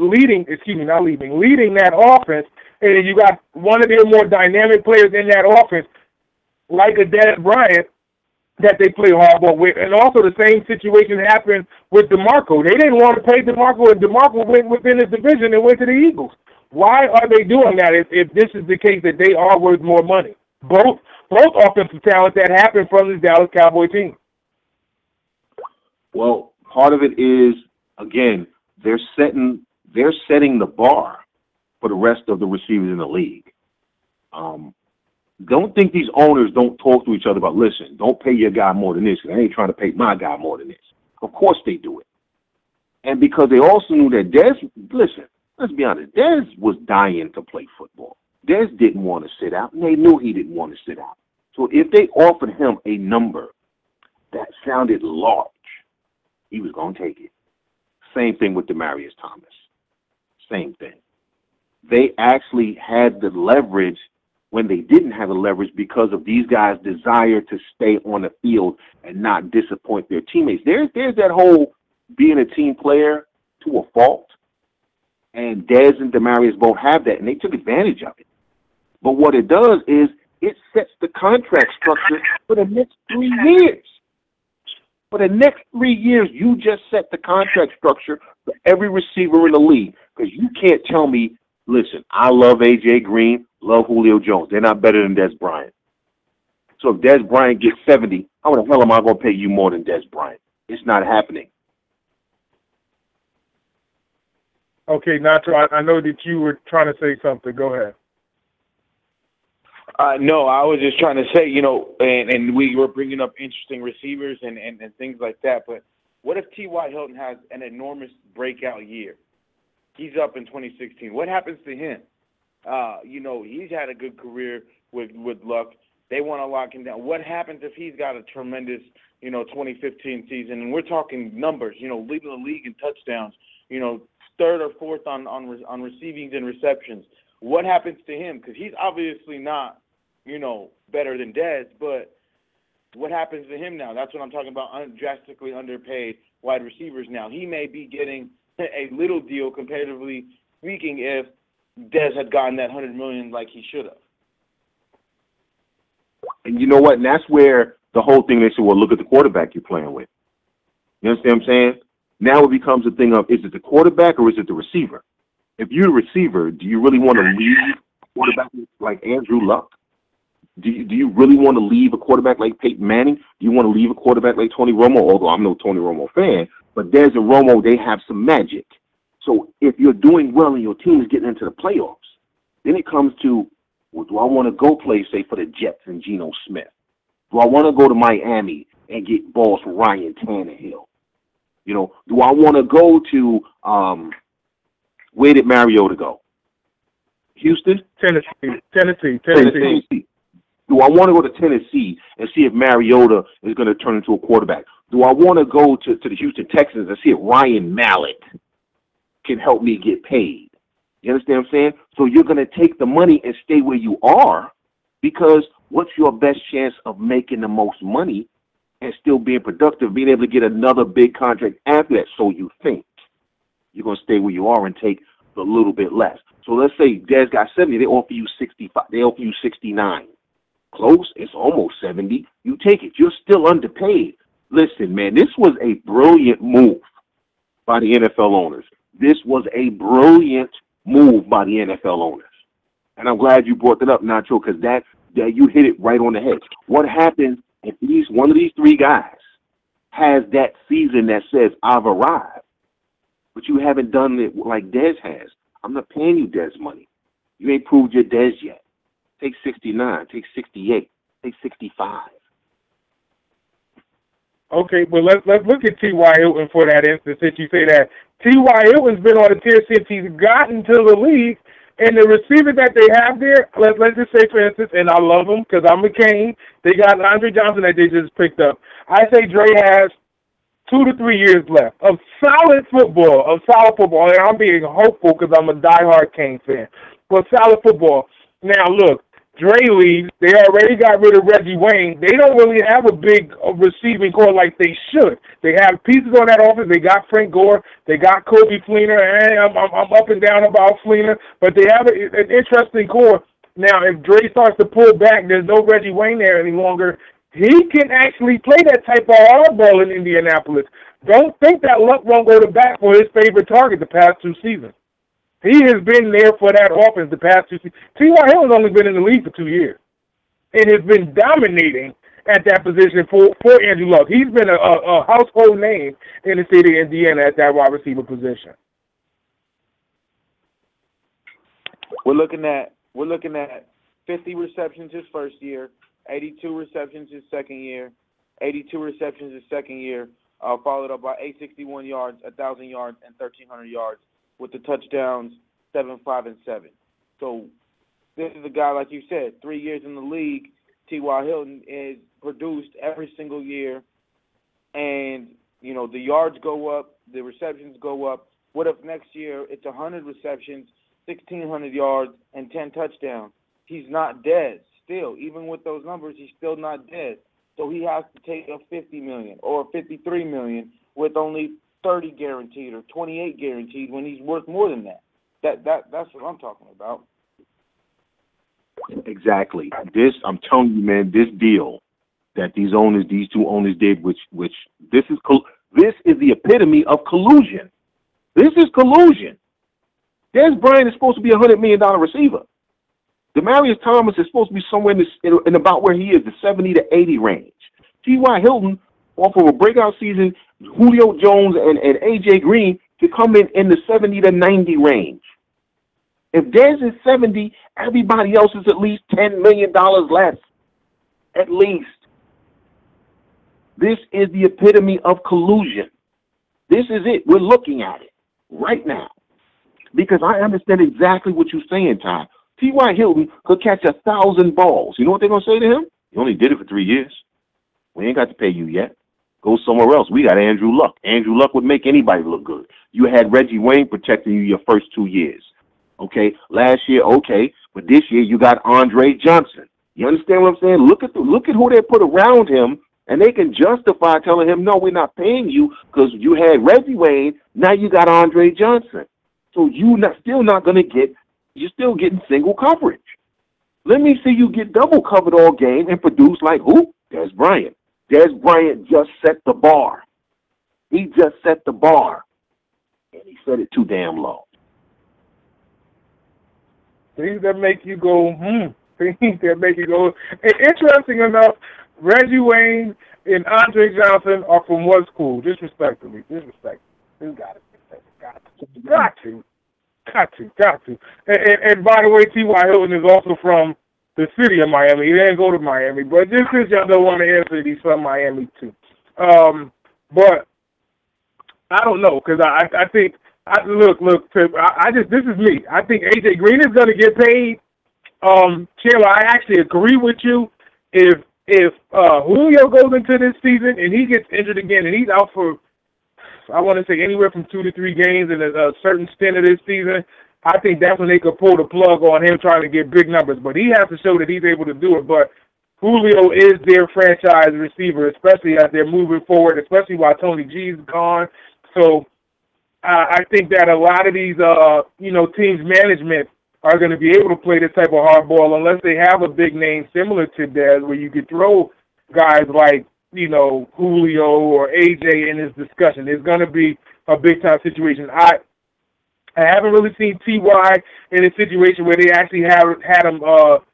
offense. And then you got one of their more dynamic players in that offense, like a Dez Bryant, that they play hardball with. And also the same situation happened with DeMarco. They didn't want to pay DeMarco, and DeMarco went within his division and went to the Eagles. Why are they doing that if this is the case that they are worth more money? Both offensive talent that happened from this Dallas Cowboy team. Well, part of it is, again, they're setting the bar for the rest of the receivers in the league. Don't think these owners don't talk to each other about, listen, don't pay your guy more than this because I ain't trying to pay my guy more than this. Of course they do it. And because they also knew that Dez, listen, let's be honest, Dez was dying to play football. Dez didn't want to sit out, and they knew he didn't want to sit out. So if they offered him a number that sounded large, he was going to take it. Same thing with Demaryius Thomas. Same thing. They actually had the leverage when they didn't have the leverage because of these guys' desire to stay on the field and not disappoint their teammates. There's that whole being a team player to a fault, and Dez and Demaryius both have that, and they took advantage of it. But what it does is it sets the contract structure for the next 3 years. For the next 3 years, you just set the contract structure for every receiver in the league because you can't tell me, listen, I love A.J. Green, love Julio Jones. They're not better than Dez Bryant. So if Dez Bryant gets 70, how the hell am I going to pay you more than Dez Bryant? It's not happening. Okay, Nacho, I know that you were trying to say something. Go ahead. No, I was just trying to say, and we were bringing up interesting receivers and things like that, but what if T.Y. Hilton has an enormous breakout year? He's up in 2016. What happens to him? He's had a good career with Luck. They want to lock him down. What happens if he's got a tremendous, 2015 season? And we're talking numbers, leading the league in touchdowns, third or fourth on receivings and receptions. What happens to him? Because he's obviously not, better than Dez, but what happens to him now? That's what I'm talking about, drastically underpaid wide receivers now. He may be getting a little deal, comparatively speaking, if Dez had gotten that $100 million like he should have. And you know what? And that's where the whole thing, they say, well, look at the quarterback you're playing with. You understand what I'm saying? Now it becomes a thing of, is it the quarterback or is it the receiver? If you're a receiver, do you really want to leave a quarterback like Andrew Luck? Do you really want to leave a quarterback like Peyton Manning? Do you want to leave a quarterback like Tony Romo? Although I'm no Tony Romo fan, but Dez and Romo, they have some magic. So if you're doing well and your team is getting into the playoffs, then it comes to, well, do I want to go play, say, for the Jets and Geno Smith? Do I want to go to Miami and get balls from Ryan Tannehill? Do I want to go to, where did Mariota go? Houston? Tennessee. Do I want to go to Tennessee and see if Mariota is going to turn into a quarterback? Do I want to go to the Houston Texans and see if Ryan Mallett can help me get paid? You understand what I'm saying? So you're going to take the money and stay where you are, because what's your best chance of making the most money and still being productive, being able to get another big contract after that? So you think you're going to stay where you are and take a little bit less. So let's say Dez got 70, they offer you 65, they offer you 69. Close, it's almost 70. You take it. You're still underpaid. Listen, man, this was a brilliant move by the NFL owners. This was a brilliant move by the NFL owners. And I'm glad you brought that up, Nacho, because that you hit it right on the head. What happens if one of these three guys has that season that says, I've arrived, but you haven't done it like Dez has? I'm not paying you Dez money. You ain't proved your Dez yet. Take 69, take 68, take 65. Okay, well, let's look at T.Y. Hilton for that instance, since you say that. T.Y. Hilton's been on the tier since he's gotten to the league, and the receiver that they have there, let's just say, for instance, and I love him because I'm a Cane, they got Andre Johnson that they just picked up. I say Dre has 2 to 3 years left of solid football, and I'm being hopeful because I'm a diehard Cane fan, but solid football. Now, look, Dre leaves. They already got rid of Reggie Wayne. They don't really have a big receiving core like they should. They have pieces on that offense. They got Frank Gore. They got Kobe Fleener. And I'm up and down about Fleener, but they have an interesting core. Now, if Dre starts to pull back, there's no Reggie Wayne there any longer. He can actually play that type of hardball in Indianapolis. Don't think that Luck won't go to bat for his favorite target the past 2 seasons. He has been there for that offense the past 2 seasons. T.Y. Hill has only been in the league for 2 years and has been dominating at that position for Andrew Luck. He's been a household name in the city of Indiana at that wide receiver position. We're looking at 50 receptions his first year, 82 receptions his second year, 82 receptions his second year, followed up by 861 yards, 1,000 yards, and 1,300 yards. With the touchdowns, 7, 5, and 7. So this is a guy, like you said, 3 years in the league. T.Y. Hilton is produced every single year, and the yards go up, the receptions go up. What if next year it's 100 receptions, 1,600 yards, and 10 touchdowns? He's not dead. Still, even with those numbers, he's still not dead. So he has to take a $50 million or $53 million with only 30 guaranteed or 28 guaranteed when he's worth more than that. That's what I'm talking about. Exactly. I'm telling you, man, this deal that these two owners did, which this is the epitome of collusion. This is collusion. Dez Bryant is supposed to be a $100 million receiver. Demaryius Thomas is supposed to be somewhere in about where he is, the 70 to 80 range. T.Y. Hilton, off of a breakout season, Julio Jones and A.J. Green to come in the 70 to 90 range. If Dez is 70, everybody else is at least $10 million less. At least. This is the epitome of collusion. This is it. We're looking at it right now. Because I understand exactly what you're saying, Ty. T.Y. Hilton could catch 1,000 balls. You know what they're going to say to him? You only did it for 3 years. We ain't got to pay you yet. Go somewhere else. We got Andrew Luck. Andrew Luck would make anybody look good. You had Reggie Wayne protecting you your first 2 years. Okay, last year, okay, but this year you got Andre Johnson. You understand what I'm saying? Look at who they put around him, and they can justify telling him, no, we're not paying you because you had Reggie Wayne. Now you got Andre Johnson. So you're still getting single coverage. Let me see you get double covered all game and produce like who? Dez Bryant. Dez Bryant just set the bar. He just set the bar. And he set it too damn low. Things that make you go, Things that make you go. And interesting enough, Reggie Wayne and Andre Johnson are from what school? Disrespectfully. Disrespect. You got to. And by the way, T.Y. Hilton is also from the city of Miami. He didn't go to Miami, but just because y'all don't want to answer, he's from Miami too. But I don't know, because I think this is me. I think AJ Green is going to get paid. Chandler, I actually agree with you. If Julio goes into this season and he gets injured again and he's out for, I want to say anywhere from 2 to 3 games in a certain stint of this season, I think that's when they could pull the plug on him trying to get big numbers. But he has to show that he's able to do it. But Julio is their franchise receiver, especially as they're moving forward, especially while Tony G's gone. So I think that a lot of these, teams management are going to be able to play this type of hardball unless they have a big name similar to Dez, where you could throw guys like, Julio or AJ in this discussion. It's going to be a big-time situation. I haven't really seen T.Y. in a situation where they actually had him,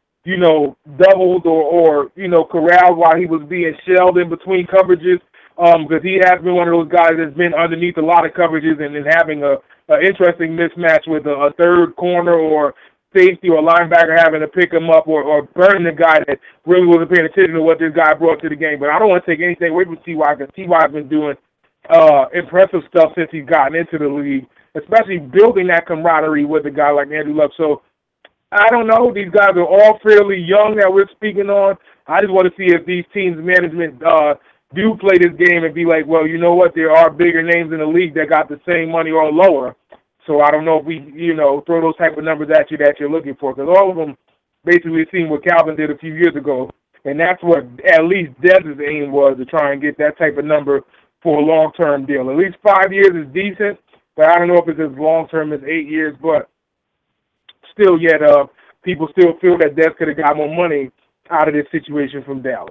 doubled or corralled while he was being shelled in between coverages, because he has been one of those guys that's been underneath a lot of coverages and having an interesting mismatch with a third corner or safety or linebacker having to pick him up or burn the guy that really wasn't paying attention to what this guy brought to the game. But I don't want to take anything away from T.Y. because T.Y. has been doing impressive stuff since he's gotten into the league, especially building that camaraderie with a guy like Andrew Luck. So I don't know. These guys are all fairly young that we're speaking on. I just want to see if these teams' management do play this game and be like, well, you know what, there are bigger names in the league that got the same money or lower. So I don't know if we, throw those type of numbers at you that you're looking for, because all of them basically seen what Calvin did a few years ago, and that's what at least Dez's aim was, to try and get that type of number for a long-term deal. At least 5 years is decent, but I don't know if it's as long-term as 8 years, but still yet people still feel that Dez could have got more money out of this situation from Dallas.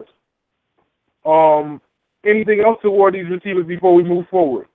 Anything else toward these receivers before we move forward?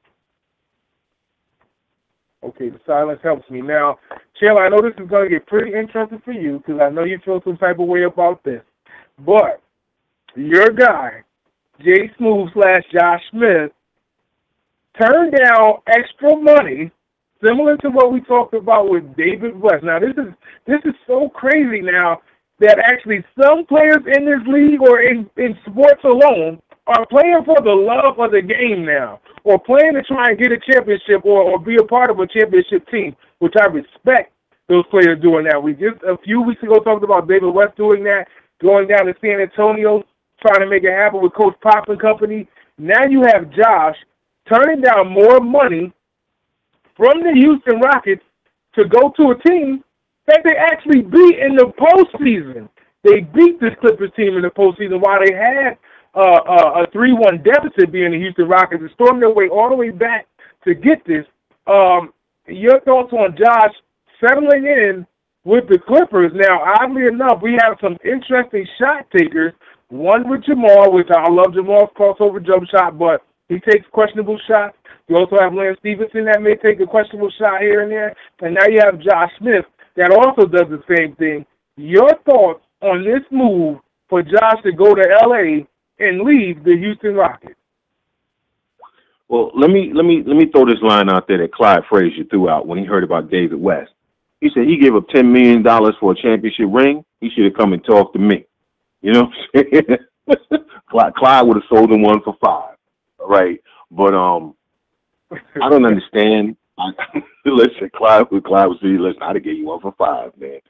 Okay, the silence helps me. Now, Chandler, I know this is going to get pretty interesting for you because I know you feel some type of way about this. But your guy, Jay Smooth / Josh Smith, turned down extra money similar to what we talked about with David West. Now, this is so crazy now that actually some players in this league or in sports alone are playing for the love of the game now, or playing to try and get a championship or be a part of a championship team, which I respect those players doing that. We just a few weeks ago talked about David West doing that, going down to San Antonio, trying to make it happen with Coach Pop and company. Now you have Josh turning down more money from the Houston Rockets to go to a team that they actually beat in the postseason. They beat this Clippers team in the postseason while they had a 3-1 deficit being the Houston Rockets and stormed their way all the way back to get this. Your thoughts on Josh settling in with the Clippers? Now, oddly enough, we have some interesting shot takers. One with Jamal, which I love Jamal's crossover jump shot, but he takes questionable shots. You also have Lance Stevenson that may take a questionable shot here and there. And now you have Josh Smith that also does the same thing. Your thoughts on this move for Josh to go to L.A. and leave the Houston Rockets? Well, let me throw this line out there that Clyde Frazier threw out when he heard about David West. He said he gave up $10 million for a championship ring. He should have come and talked to me. You know what I'm saying? Clyde would have sold him one for $5. All right. But I don't understand. Listen, Clyde would say, listen, I'd have gave you one for $5, man.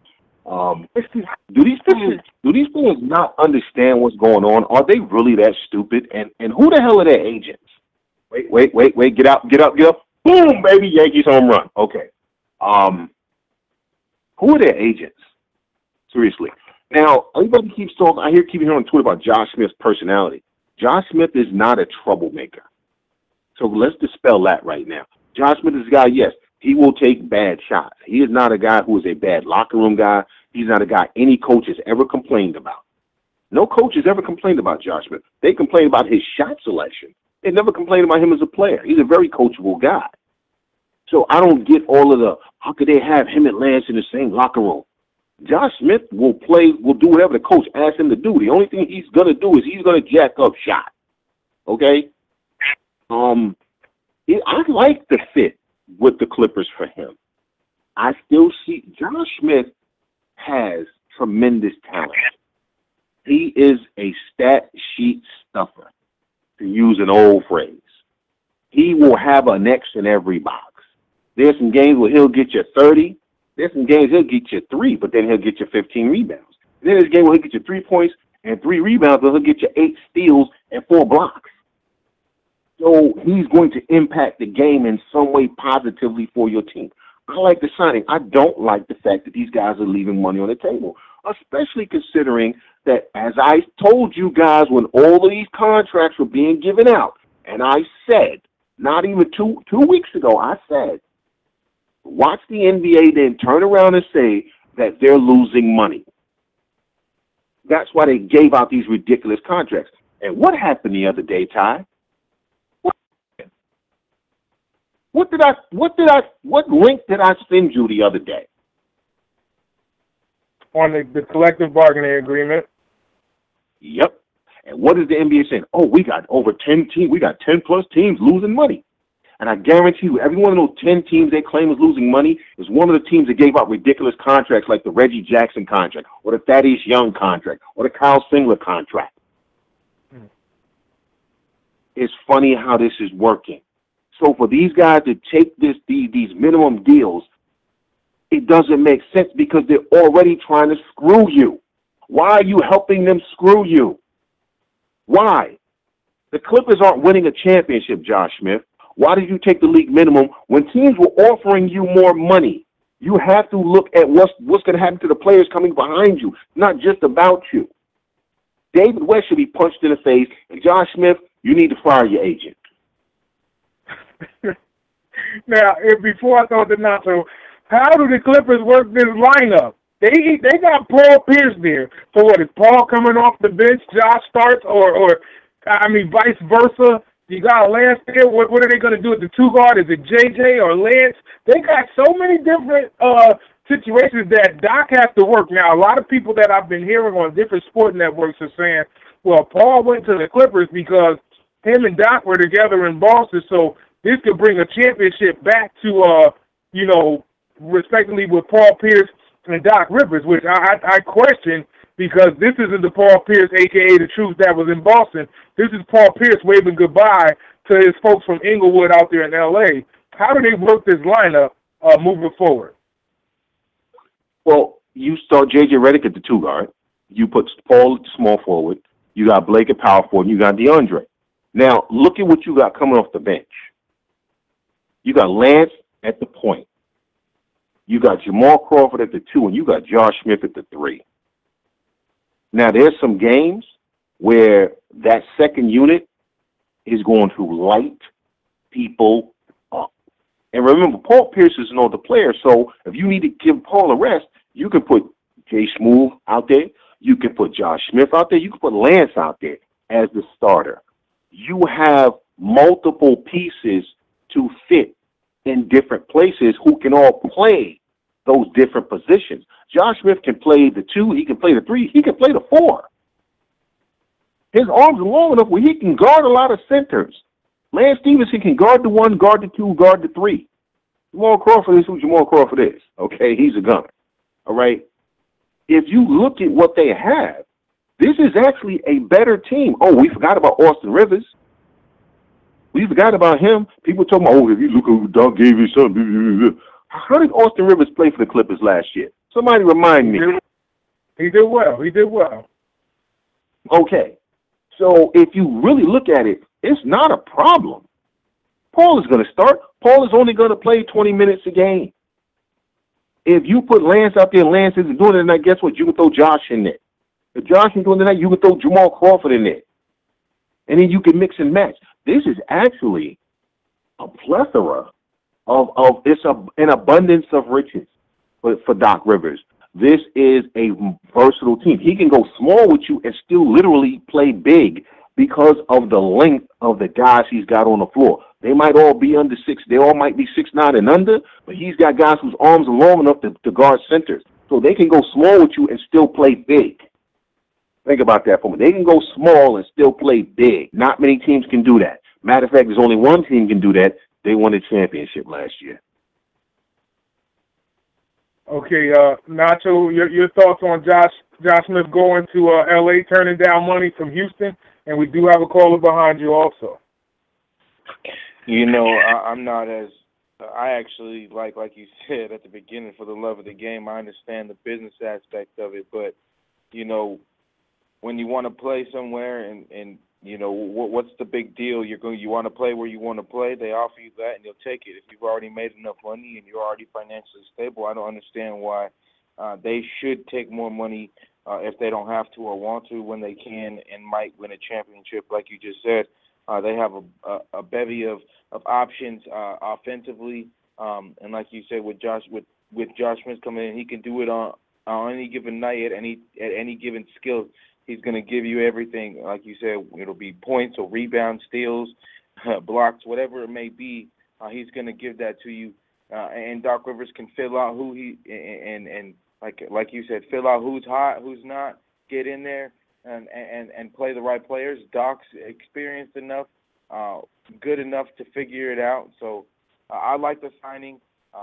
Do these players not understand what's going on? Are they really that stupid? And who the hell are their agents? Wait, get up. Boom, baby, Yankees home run. Okay. Who are their agents? Seriously. Now, everybody keeps talking. I keep hearing on Twitter about Josh Smith's personality. Josh Smith is not a troublemaker. So let's dispel that right now. Josh Smith is a guy, yes, he will take bad shots. He is not a guy who is a bad locker room guy. He's not a guy any coach has ever complained about. No coach has ever complained about Josh Smith. They complain about his shot selection. They never complained about him as a player. He's a very coachable guy. So I don't get all of the, how could they have him and Lance in the same locker room? Josh Smith will do whatever the coach asks him to do. The only thing he's going to do is he's going to jack up shot. Okay? I like the fit with the Clippers for him. I still see Josh Smith has tremendous talent. He is a stat sheet stuffer, to use an old phrase. He will have an X in every box. There's some games where he'll get you 30. There's some games he'll get you 3, but then he'll get you 15 rebounds. And then there's a game where he'll get you 3 points and 3 rebounds, but he'll get you 8 steals and 4 blocks. So he's going to impact the game in some way positively for your team. I like the signing. I don't like the fact that these guys are leaving money on the table, especially considering that, as I told you guys when all of these contracts were being given out, and I said, not even two weeks ago, I said, watch the NBA then turn around and say that they're losing money. That's why they gave out these ridiculous contracts. And what happened the other day, Ty? What link did I send you the other day? On the collective bargaining agreement. Yep. And what is the NBA saying? Oh, we got over 10 teams. We got 10 plus teams losing money. And I guarantee you, every one of those 10 teams they claim is losing money is one of the teams that gave out ridiculous contracts like the Reggie Jackson contract or the Thaddeus Young contract or the Kyle Singler contract. It's funny how this is working. So for these guys to take these minimum deals, it doesn't make sense because they're already trying to screw you. Why are you helping them screw you? Why? The Clippers aren't winning a championship, Josh Smith. Why did you take the league minimum when teams were offering you more money? You have to look at what's going to happen to the players coming behind you, not just about you. David West should be punched in the face, and Josh Smith, you need to fire your agent. Now, before I throw the nacho, how do the Clippers work this lineup? They got Paul Pierce there. So what, is Paul coming off the bench, Josh starts, or vice versa? You got Lance there. What are they going to do with the 2 guard? Is it JJ or Lance? They got so many different situations that Doc has to work. Now, a lot of people that I've been hearing on different sport networks are saying, well, Paul went to the Clippers because him and Doc were together in Boston, so this could bring a championship back to, respectively with Paul Pierce and Doc Rivers, which I question because this isn't the Paul Pierce, a.k.a. the Truth, that was in Boston. This is Paul Pierce waving goodbye to his folks from Inglewood out there in L.A. How do they work this lineup moving forward? Well, you start J.J. Redick at the 2 guard. You put Paul at the small forward. You got Blake at power forward, and you got DeAndre. Now, look at what you got coming off the bench. You got Lance at the point. You got Jamal Crawford at the 2, and you got Josh Smith at the 3. Now, there's some games where that second unit is going to light people up. And remember, Paul Pierce is an older player, so if you need to give Paul a rest, you can put Jay Smooth out there. You can put Josh Smith out there. You can put Lance out there as the starter. You have multiple pieces to fit in different places who can all play those different positions. Josh Smith can play the 2, he can play the 3, he can play the 4. His arms are long enough where he can guard a lot of centers. Lance Stevenson can guard the 1, guard the 2, guard the 3. Jamal Crawford is who Jamal Crawford is. Okay, he's a gunner. All right? If you look at what they have, this is actually a better team. Oh, we forgot about Austin Rivers. We forgot about him. People talking about, if you look at who Doug gave you something. How did Austin Rivers play for the Clippers last year? Somebody remind me. He did well. He did well. Okay. So if you really look at it, it's not a problem. Paul is going to start. Paul is only going to play 20 minutes a game. If you put Lance out there, Lance isn't doing it tonight, guess what? You can throw Josh in there. If Josh isn't doing it tonight, you can throw Jamal Crawford in there. And then you can mix and match. This is actually a plethora an abundance of riches for Doc Rivers. This is a versatile team. He can go small with you and still literally play big because of the length of the guys he's got on the floor. They might all be under 6. They all might be 6'9" and under, but he's got guys whose arms are long enough to guard centers. So they can go small with you and still play big. Think about that for me. They can go small and still play big. Not many teams can do that. Matter of fact, there's only one team can do that. They won the championship last year. Okay, Nacho, your thoughts on Josh Smith going to L.A., turning down money from Houston, and we do have a caller behind you also. You know, I'm not as I actually like you said at the beginning, for the love of the game. I understand the business aspect of it, but you know, when you want to play somewhere and you know what's the big deal? You want to play where you want to play. They offer you that, and you'll take it. If you've already made enough money and you're already financially stable, I don't understand why they should take more money if they don't have to or want to, when they can and might win a championship, like you just said. They have a bevy of options offensively, and like you said, with Josh Smith coming in, he can do it on any given night at any given skill. He's going to give you everything. Like you said, it'll be points or rebounds, steals, blocks, whatever it may be. He's going to give that to you. And Doc Rivers can fill out who he and like you said, fill out who's hot, who's not. Get in there and play the right players. Doc's experienced enough, good enough to figure it out. So I like the signing.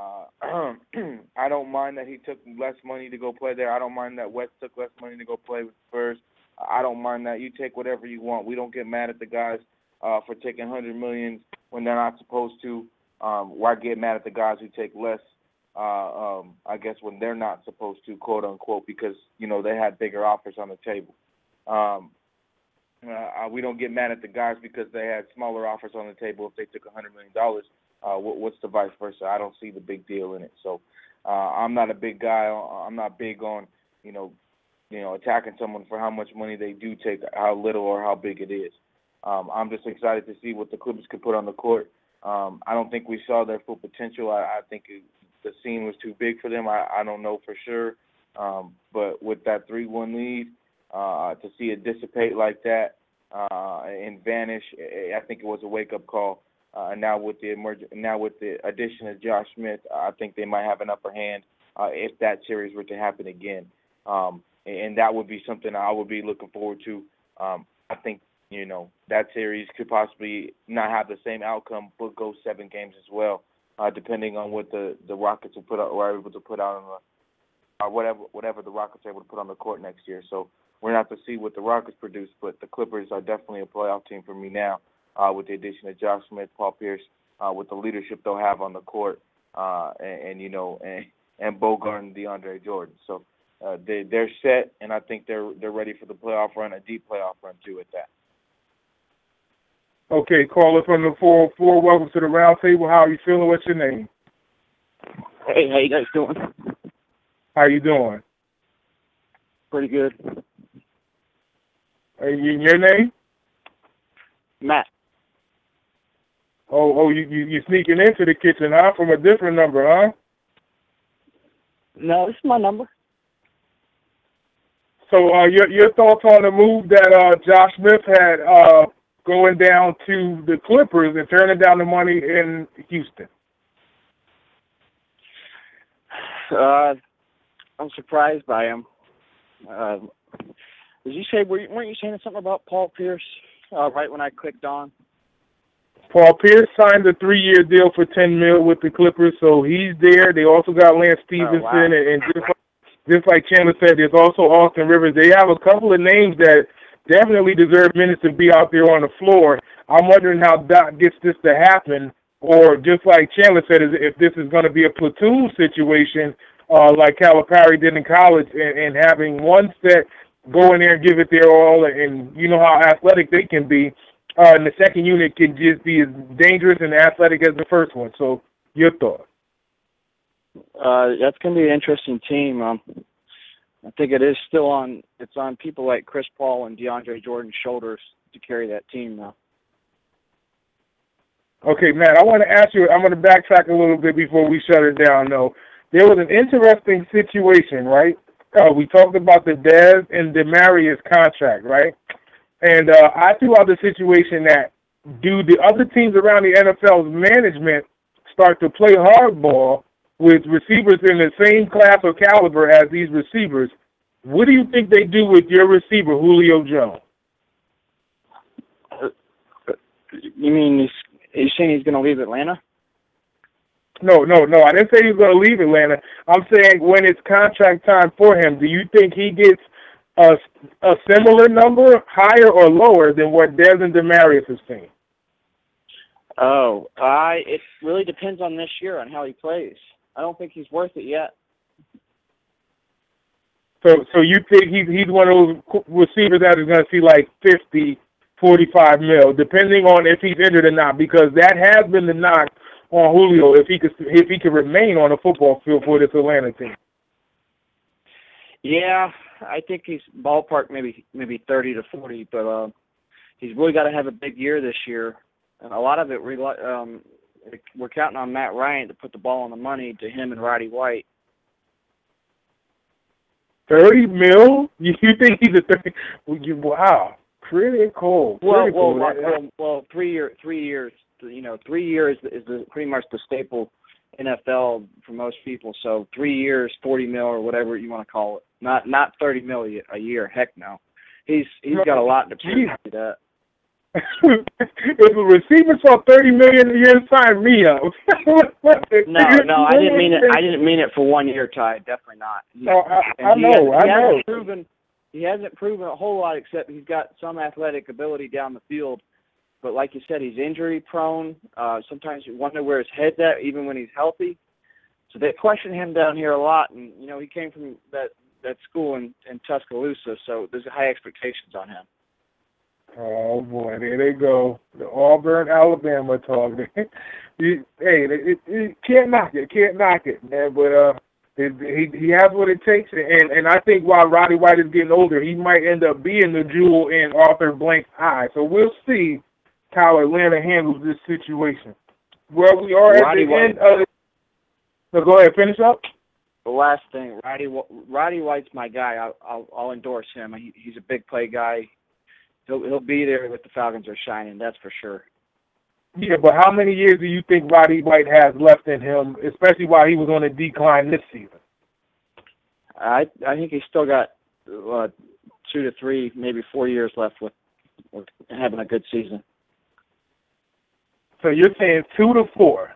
I don't mind that he took less money to go play there. I don't mind that West took less money to go play with Spurs. I don't mind that. You take whatever you want. We don't get mad at the guys for taking $100 million when they're not supposed to. Why get mad at the guys who take less? I guess when they're not supposed to, quote unquote, because you know they had bigger offers on the table. We don't get mad at the guys because they had smaller offers on the table if they took $100 million. What's the vice versa? I don't see the big deal in it. So I'm not a big guy. I'm not big on, you know, attacking someone for how much money they do take, how little or how big it is. I'm just excited to see what the Clippers could put on the court. I don't think we saw their full potential. I think the scene was too big for them. I don't know for sure. But with that 3-1 lead, to see it dissipate like that and vanish, I think it was a wake-up call. Now with the addition of Josh Smith, I think they might have an upper hand if that series were to happen again. And that would be something I would be looking forward to. I think, you know, that series could possibly not have the same outcome, but go 7 games as well, depending on what the Rockets are able to put out on whatever the Rockets are able to put on the court next year. So we're going to have to see what the Rockets produce, but the Clippers are definitely a playoff team for me now. With the addition of Josh Smith, Paul Pierce, with the leadership they'll have on the court, and Bogut and DeAndre Jordan. So they're set, and I think they're ready for the playoff run, a deep playoff run too. At that. Okay, caller from the 404. Welcome to the round table. How are you feeling? What's your name? Hey, how you guys doing? How you doing? Pretty good. Your name? Matt. Oh, you sneaking into the kitchen, huh? From a different number, huh? No, this is my number. So your thoughts on the move that Josh Smith had going down to the Clippers and turning down the money in Houston? I'm surprised by him. Weren't you saying something about Paul Pierce right when I clicked on? Paul Pierce signed a 3-year deal for $10 million with the Clippers, so he's there. They also got Lance Stevenson, and just like Chandler said, there's also Austin Rivers. They have a couple of names that definitely deserve minutes to be out there on the floor. I'm wondering how Doc gets this to happen, or just like Chandler said, if this is going to be a platoon situation like Calipari did in college, and having one set go in there and give it their all, and you know how athletic they can be, and the second unit can just be as dangerous and athletic as the first one. So, your thoughts? That's going to be an interesting team. I think it is still on people like Chris Paul and DeAndre Jordan's shoulders to carry that team now. Okay, Matt, I want to ask you, I'm going to backtrack a little bit before we shut it down, though. There was an interesting situation, right? We talked about the Dez and Demarius contract, right? And I threw out the situation that, do the other teams around the NFL's management start to play hardball with receivers in the same class or caliber as these receivers? What do you think they do with your receiver, Julio Jones? You mean he's saying he's going to leave Atlanta? No. I didn't say he was going to leave Atlanta. I'm saying when it's contract time for him, do you think he gets a similar number, higher or lower than what Dez and Demarius have seen? It really depends on this year, on how he plays. I don't think he's worth it yet. So you think he's one of those receivers that is going to see like 50, 45 mil, depending on if he's injured or not, because that has been the knock on Julio, if he could remain on the football field for this Atlanta team. Yeah, I think he's ballpark maybe 30 to 40, but he's really got to have a big year this year. And a lot of it, we're counting on Matt Ryan to put the ball on the money to him and Roddy White. 30 mil? You think he's a 30? Wow, pretty cool. Well, 3 years. You know, 3 years is pretty much the staple NFL for most people. So 3 years, 40 mil or whatever you want to call it. Not 30 mil a year. Heck no. He's got a lot to prove to that. If a receiver saw $30 million a year, sign me up. No, I didn't mean it. I didn't mean it for 1 year, Ty. Definitely not. I know. He hasn't proven a whole lot, except he's got some athletic ability down the field. But like you said, he's injury prone. Sometimes you wonder where his head's at, even when he's healthy. So they question him down here a lot. And you know, he came from that school in Tuscaloosa, so there's high expectations on him. Oh, boy, there they go. The Auburn, Alabama talk. You can't knock it, man. But he has what it takes. And I think while Roddy White is getting older, he might end up being the jewel in Arthur Blank's eye. So we'll see how Atlanta handles this situation. Well, we are at the end of it. So go ahead, finish up. The last thing, Roddy White's my guy. I'll endorse him. He's a big play guy. He'll be there with the Falcons are shining, that's for sure. Yeah, but how many years do you think Roddy White has left in him, especially while he was on a decline this season? I think he's still got 2 to 3, maybe 4 years left with having a good season. So you're saying 2 to 4?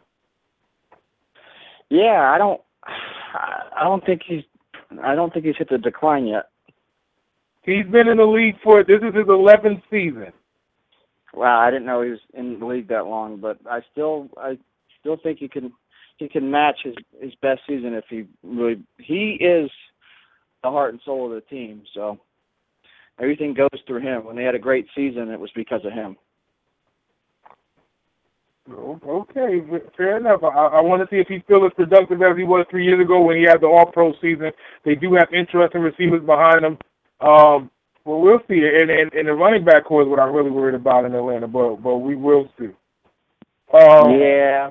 Yeah, I don't think he's hit the decline yet. He's been in the league this is his 11th season. Wow, I didn't know he was in the league that long, but I still think he can match his best season if he is the heart and soul of the team. So everything goes through him. When they had a great season, it was because of him. Okay, fair enough. I want to see if he's still as productive as he was 3 years ago when he had the All-Pro season. They do have interesting receivers behind him. Well, we'll see. And the running back core is what I'm really worried about in Atlanta, but we will see. Yeah.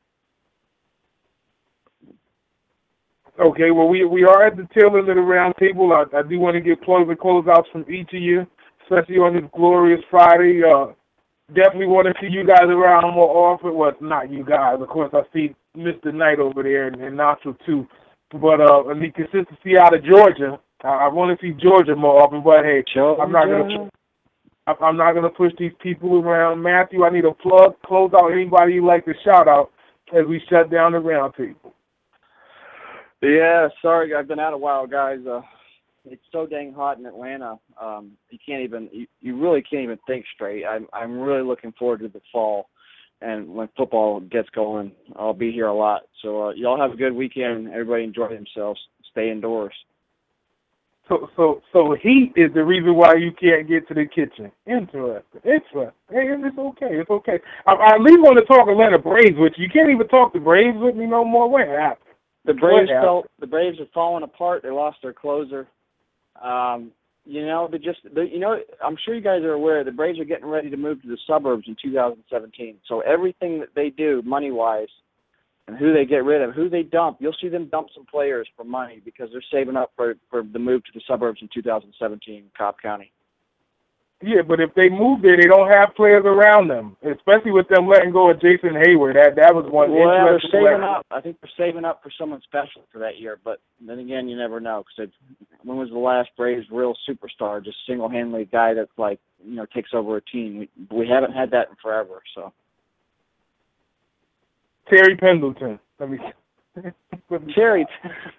Okay, well, we are at the tail end of the round table. I do want to get closeouts from each of you, especially on this glorious Friday. Definitely want to see you guys around more often. Well, not you guys. Of course, I see Mr. Knight over there and Nacho too. But the consistency out of Georgia, I want to see Georgia more often. But hey, I'm not gonna push these people around. Matthew, I need a plug. Close out anybody you'd like to shout out as we shut down the round table. Yeah, sorry, I've been out a while, guys. It's so dang hot in Atlanta. You really can't even think straight. I'm really looking forward to the fall. and when football gets going, I'll be here a lot. So y'all have a good weekend. Everybody enjoy themselves. Stay indoors. So heat is the reason why you can't get to the kitchen. Interesting. Hey, it's okay. It's okay. I at least want to talk Atlanta Braves with you. You can't even talk the Braves with me no more. What happened? The Braves are falling apart. They lost their closer. I'm sure you guys are aware the Braves are getting ready to move to the suburbs in 2017. So everything that they do money-wise and who they get rid of, who they dump, you'll see them dump some players for money because they're saving up for the move to the suburbs in 2017 in Cobb County. Yeah, but if they move there, they don't have players around them, especially with them letting go of Jason Hayward. That was one. Well, they're saving up. I think they're saving up for someone special for that year. But then again, you never know. Because when was the last Braves real superstar, just single-handedly guy that's takes over a team? We haven't had that in forever. So Terry Pendleton. Terry.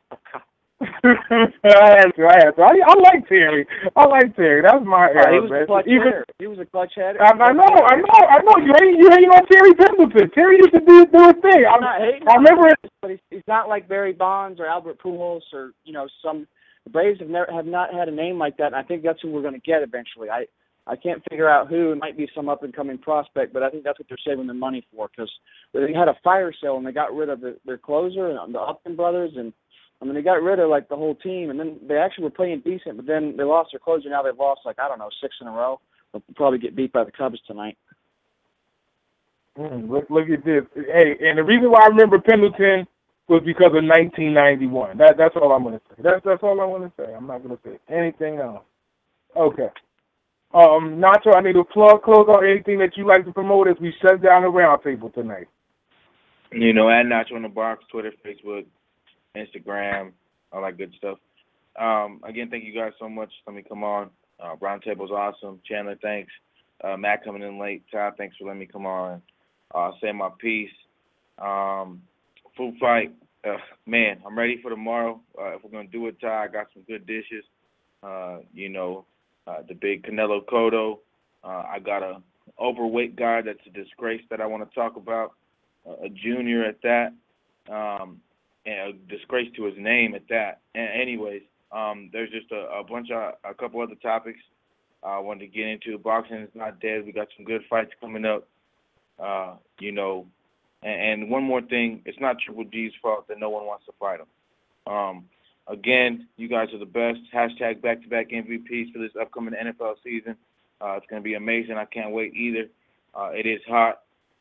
I like Terry. That's my era. He was a clutch hitter. He was a clutch hitter. I know. You ain't on Terry Pendleton. Terry used to do his thing. I remember it. But he's not like Barry Bonds or Albert Pujols or some. The Braves have not had a name like that, and I think that's who we're going to get eventually. I can't figure out who. It might be some up-and-coming prospect, but I think that's what they're saving their money for because they had a fire sale and they got rid of their closer and the Upton brothers and. They got rid of, the whole team, and then they actually were playing decent, but then they lost their closer. Now they've lost, 6 in a row. They'll probably get beat by the Cubs tonight. Look at this. Hey, and the reason why I remember Pendleton was because of 1991. That's all I'm going to say. That's all I want to say. I'm not going to say anything else. Okay. Nacho, I need to close on anything that you like to promote as we shut down the roundtable tonight. At Nacho in the Box, Twitter, Facebook, Instagram, all that good stuff. Again, thank you guys so much. Let me come on. Roundtable's awesome. Chandler, thanks. Matt coming in late. Todd, thanks for letting me come on. Say my piece. Food fight. Man, I'm ready for tomorrow. If we're going to do it, Todd, I got some good dishes. The big Canelo Cotto. I got a overweight guy that's a disgrace that I want to talk about. A junior at that. And a disgrace to his name at that. Anyways, there's just a couple other topics I wanted to get into. Boxing is not dead. We got some good fights coming up. And one more thing, it's not Triple G's fault that no one wants to fight him. Again, you guys are the best. Hashtag back-to-back MVPs for this upcoming NFL season. It's going to be amazing. I can't wait either. It is hot.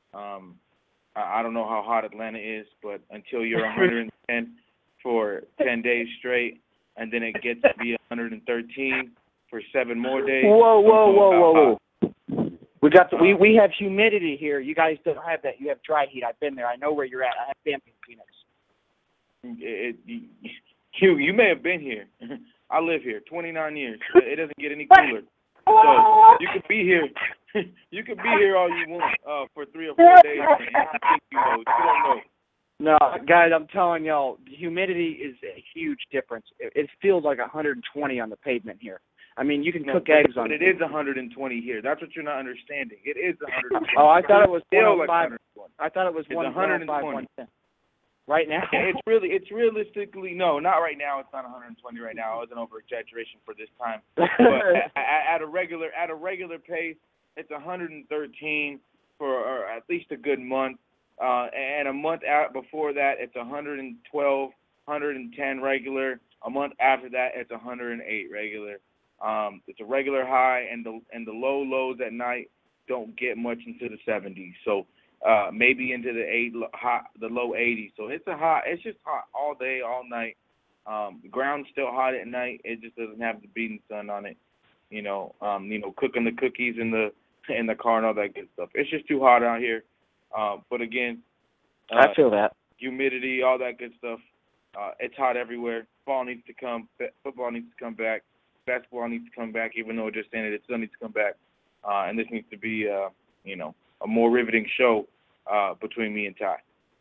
I don't know how hot Atlanta is, but until you're 110 for 10 days straight, and then it gets to be 113 for 7 more days. Whoa. We have humidity here. You guys don't have that. You have dry heat. I've been there. I know where you're at. I have family in Phoenix. You may have been here. I live here 29 years. It doesn't get any cooler. So you could be here. You could be here all you want for 3 or 4 days. And you think you know. You don't know. No, guys, I'm telling y'all, the humidity is a huge difference. It feels like 120 on the pavement here. I mean, you can cook eggs on it. But it is 120 here. That's what you're not understanding. It is 120. Oh, I thought it was 105. I thought it was 105, 110. Right now? It's realistically, no, not right now. It's not 120 right now. It was an over-exaggeration for this time. But at a regular pace, it's 113 for at least a good month. And a month out before that, it's 112, 110 regular. A month after that, it's 108 regular. It's a regular high, and the low lows at night don't get much into the 70s. So maybe into the low 80s. So it's just hot all day, all night. The ground's still hot at night. It just doesn't have the beating sun on it. Cooking the cookies in the car and all that good stuff. It's just too hot out here. But again, I feel that humidity, all that good stuff. It's hot everywhere. Fall needs to come. Football needs to come back. Basketball needs to come back, even though it just ended. It still needs to come back. And this needs to be, a more riveting show between me and Ty.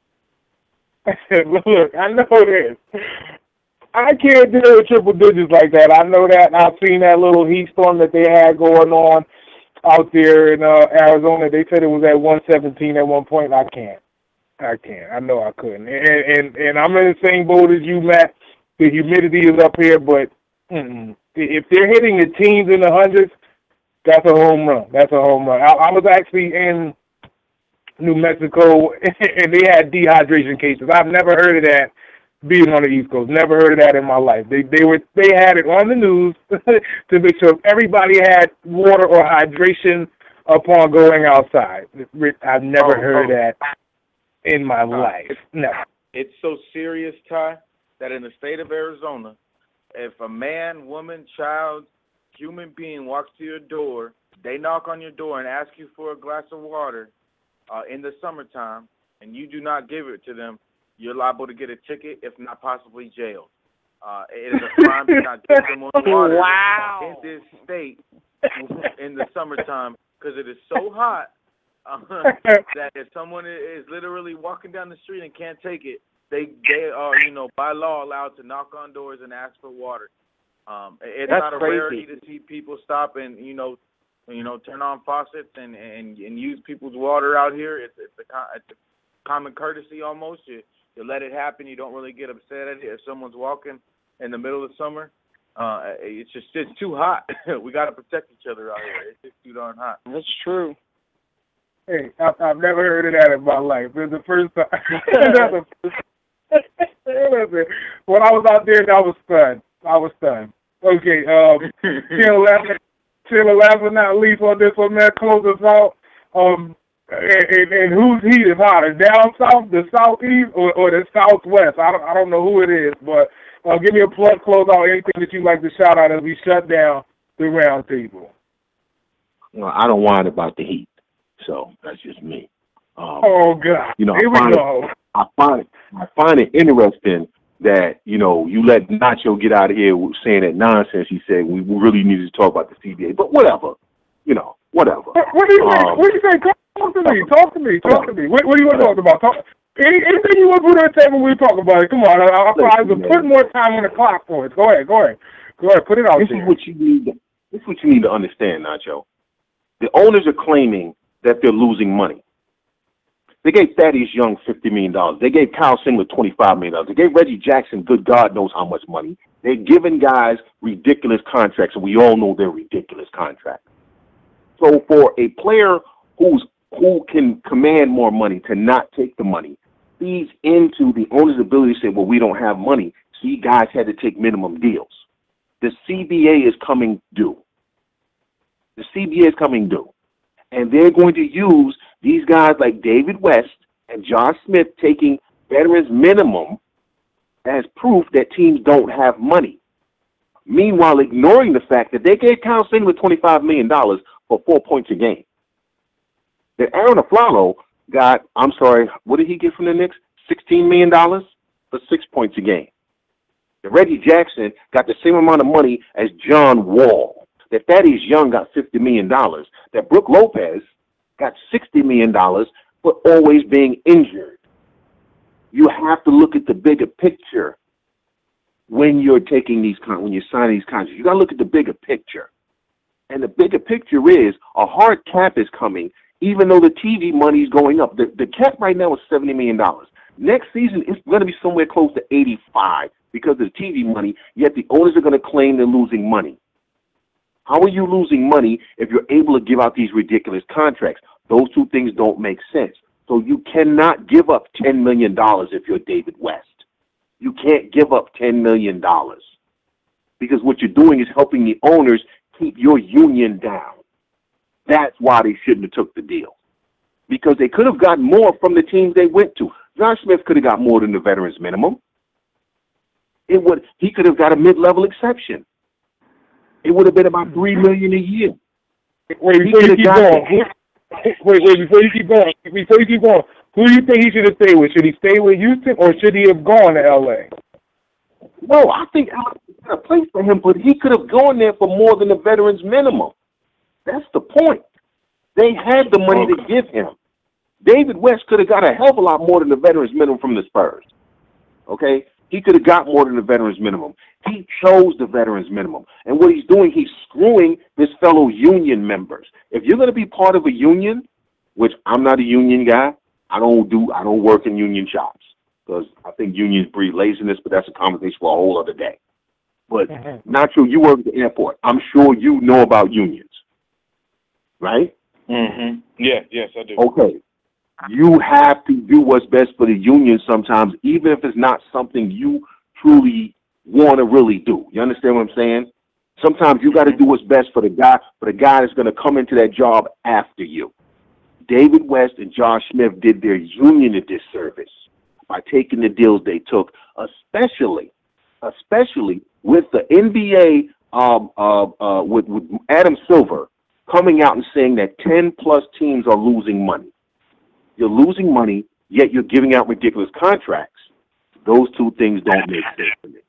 Look, I know this. I can't deal with triple digits like that. I know that. I've seen that little heat storm that they had going on. out there in Arizona. They said it was at 117 at one point. I can't. I know I couldn't. And I'm in the same boat as you, Matt. The humidity is up here, but if they're hitting the teens in the hundreds, that's a home run. That's a home run. I was actually in New Mexico, and they had dehydration cases. I've never heard of that being on the East Coast. Never heard of that in my life. They had it on the news to make sure everybody had water or hydration upon going outside. I've never heard of that in my life. No. It's so serious, Ty, that in the state of Arizona, if a man, woman, child, human being walks to your door, they knock on your door and ask you for a glass of water in the summertime, and you do not give it to them, you're liable to get a ticket, if not possibly jailed. It is a crime to not give them water in this state in the summertime because it is so hot that if someone is literally walking down the street and can't take it, they are, by law allowed to knock on doors and ask for water. It's That's not a crazy. rarity to see people stop and turn on faucets and use people's water out here. It's a common courtesy almost. You let it happen. You don't really get upset at it if someone's walking in the middle of summer. It's too hot. We got to protect each other out here. It's just too darn hot. That's true. Hey, I've never heard of that in my life. It's the first time. When I was out there, I was stunned. Okay, till last but not least on this one, man, close us out. And whose heat is hotter, down south, the southeast, or the southwest? I don't know who it is, but give me a plug, close out, anything that you'd like to shout out as we shut down the round table. Well, I don't whine about the heat, so that's just me. Oh God! Here we go. I find it interesting that you let Nacho get out of here saying that nonsense. He said we really needed to talk about the CBA, but whatever, whatever. What do you think? What do you think? Talk to me. What do you want to talk about? Anything you want to put on the table, we'll talk about it. Come on, I'll put more time on the clock for it. Go ahead. Put it out there. This is what you need to understand, Nacho. The owners are claiming that they're losing money. They gave Thaddeus Young $50 million. They gave Kyle Singler $25 million. They gave Reggie Jackson, good God knows how much money. They're giving guys ridiculous contracts, and we all know they're ridiculous contracts. So for a player who can command more money to not take the money feeds into the owner's ability to say, well, we don't have money. See, guys had to take minimum deals. The CBA is coming due. And they're going to use these guys like David West and Josh Smith taking veterans minimum as proof that teams don't have money. Meanwhile, ignoring the fact that they gave Kyle Singler $25 million for 4 points a game. That Aaron Aflalo got, what did he get from the Knicks? $16 million for 6 points a game. That Reggie Jackson got the same amount of money as John Wall. That Thaddeus Young got $50 million. That Brook Lopez got $60 million for always being injured. You have to look at the bigger picture when you're taking when you're signing these contracts. You got to look at the bigger picture. And the bigger picture is a hard cap is coming, even though the TV money is going up. The cap right now is $70 million. Next season, it's going to be somewhere close to 85 because of the TV money, yet the owners are going to claim they're losing money. How are you losing money if you're able to give out these ridiculous contracts? Those two things don't make sense. So you cannot give up $10 million if you're David West. You can't give up $10 million because what you're doing is helping the owners keep your union down. That's why they shouldn't have took the deal, because they could have gotten more from the teams they went to. Josh Smith could have got more than the veterans minimum. He could have got a mid-level exception. It would have been about $3 million a year. Wait, before you keep going, who do you think he should have stayed with? Should he stay with Houston or should he have gone to L.A.? No, I think Alex had a place for him, but he could have gone there for more than the veterans minimum. That's the point. They had the money to give him. David West could have got a hell of a lot more than the veterans minimum from the Spurs. Okay? He could have got more than the veterans minimum. He chose the veterans minimum. And what he's doing, he's screwing his fellow union members. If you're going to be part of a union, which I'm not a union guy, I don't work in union shops because I think unions breed laziness, but that's a conversation for a whole other day. But Nacho, you work at the airport. I'm sure you know about unions, right? Mm-hmm. Yeah, yes, I do. Okay. You have to do what's best for the union sometimes, even if it's not something you truly want to really do. You understand what I'm saying? Sometimes you got to do what's best for the guy that's going to come into that job after you. David West and Josh Smith did their union a disservice by taking the deals they took, especially with the NBA, with Adam Silver coming out and saying that 10-plus teams are losing money. You're losing money, yet you're giving out ridiculous contracts. Those two things don't make sense to me.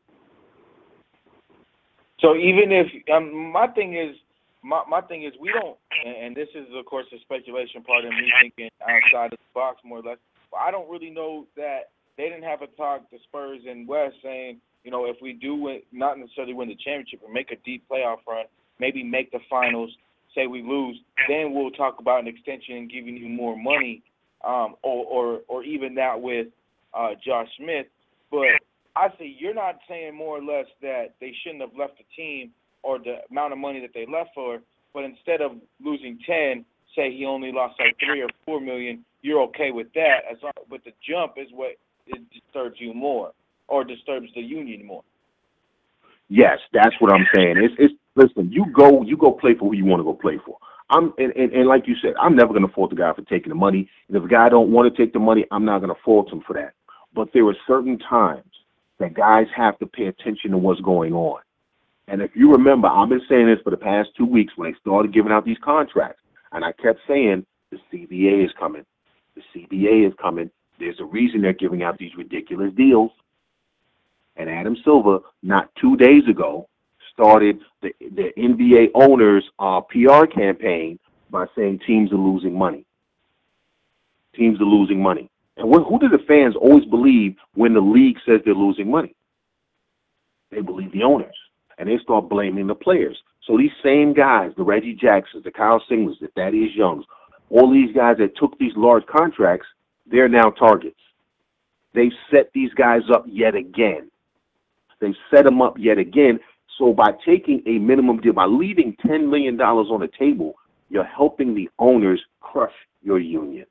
So even if my thing is we don't, and this is of course a speculation part of me thinking outside of the box more or less. But I don't really know that they didn't have a talk, the Spurs and West, saying, if we do win, not necessarily win the championship, but make a deep playoff run, maybe make the finals. Say we lose, then we'll talk about an extension and giving you more money, or even that with Josh Smith. But I say you're not saying more or less that they shouldn't have left the team or the amount of money that they left for, but instead of losing 10, say he only lost like 3 or 4 million, you're okay with that. As long, but the jump is what it disturbs you more or disturbs the union more. Yes, that's what I'm saying. It's listen, you go play for who you want to go play for. And like you said, I'm never going to fault the guy for taking the money. And if a guy don't want to take the money, I'm not going to fault him for that. But there are certain times that guys have to pay attention to what's going on. And if you remember, I've been saying this for the past 2 weeks when they started giving out these contracts. And I kept saying, the CBA is coming. The CBA is coming. There's a reason they're giving out these ridiculous deals. And Adam Silver, not 2 days ago, started the NBA owners' PR campaign by saying teams are losing money. Teams are losing money. And who do the fans always believe when the league says they're losing money? They believe the owners. And they start blaming the players. So these same guys, the Reggie Jacksons, the Kyle Singlers, the Thaddeus Youngs, all these guys that took these large contracts, they're now targets. They've set these guys up yet again. They've set them up yet again. So by taking a minimum deal, by leaving $10 million on the table, you're helping the owners crush your union.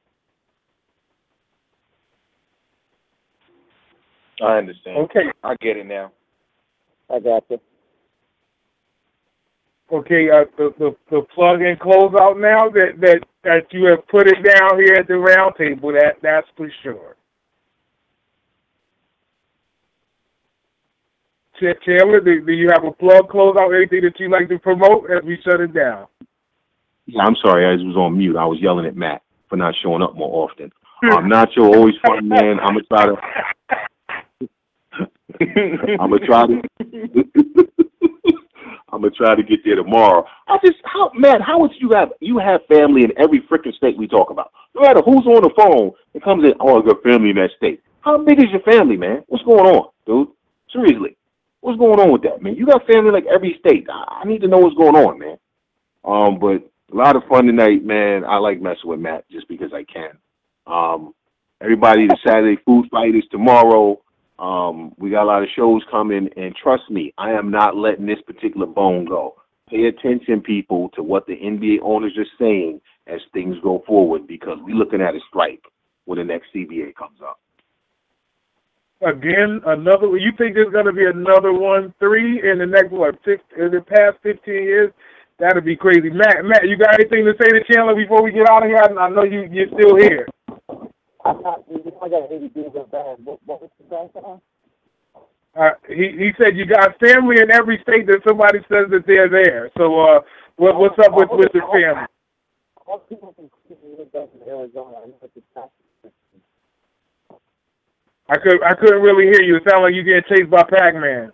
I understand. Okay. I get it now. I got you. Okay, the plug and close out now that you have put it down here at the round table, that's for sure. Chandler, do you have a plug, close out, anything that you'd like to promote as we shut it down? Yeah, I'm sorry, I was on mute. I was yelling at Matt for not showing up more often. Nacho, always fun, man. I'm gonna try to get there tomorrow. Matt, how would you have family in every freaking state we talk about? No matter who's on the phone, it comes in, I got family in that state. How big is your family, man? What's going on, dude? Seriously. What's going on with that, man? You got family like every state. I need to know what's going on, man. But a lot of fun tonight, man. I like messing with Matt just because I can. Everybody, the Saturday Food Fight is tomorrow. We got a lot of shows coming, and trust me, I am not letting this particular bone go. Pay attention, people, to what the NBA owners are saying as things go forward, because we're looking at a strike when the next CBA comes up. Again, you think there's going to be another 1-3 in the next, in the past 15 years? That'd be crazy. Matt, you got anything to say to Chandler before we get out of here? I know you're still here. I got to do the band. What was the band? He said you got family in every state that somebody says that they're there. So what's up with the family? All people from Arizona. I couldn't really hear you. It sounded like you getting chased by Pac-Man.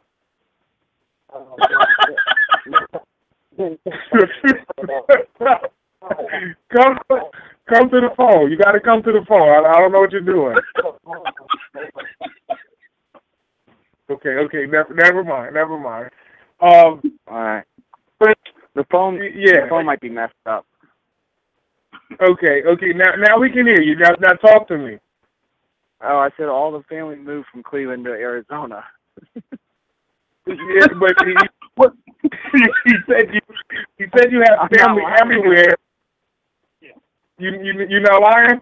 Come to the phone. You got to come to the phone. I don't know what you're doing. Okay. Never mind. All right. The phone might be messed up. Okay. Now we can hear you. Now talk to me. Oh, I said all the family moved from Cleveland to Arizona. Yeah, but he said you have family everywhere. You not lying?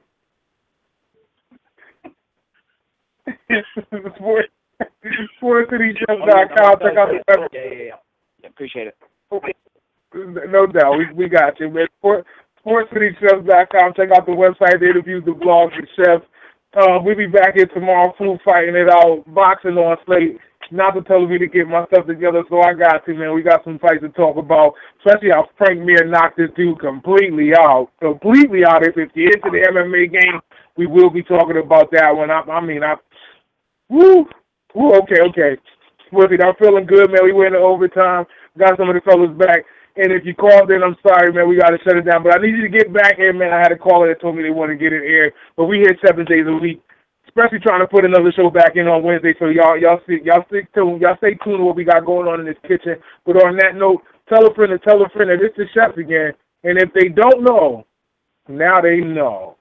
SportsCityChefs.com. Check out the website. Yeah. Appreciate it. No doubt. We got you, man. SportsCityChefs.com. Check out the website, the interviews, the blogs, the chefs. We'll be back here tomorrow, food fighting it out, boxing on slate. Not to tell me to get my stuff together, so I got to, man. We got some fights to talk about, especially how Frank Mir knocked this dude completely out. If you're into the MMA game, we will be talking about that one. Okay. Swiffy, I'm feeling good, man. We went into overtime, got some of the fellas back. And if you called in, I'm sorry, man. We got to shut it down. But I need you to get back here, man. I had a caller that told me they want to get it air. But we here 7 days a week, especially trying to put another show back in on Wednesday. So y'all stay tuned to what we got going on in this kitchen. But on that note, tell a friend that it's the chefs again. And if they don't know, now they know.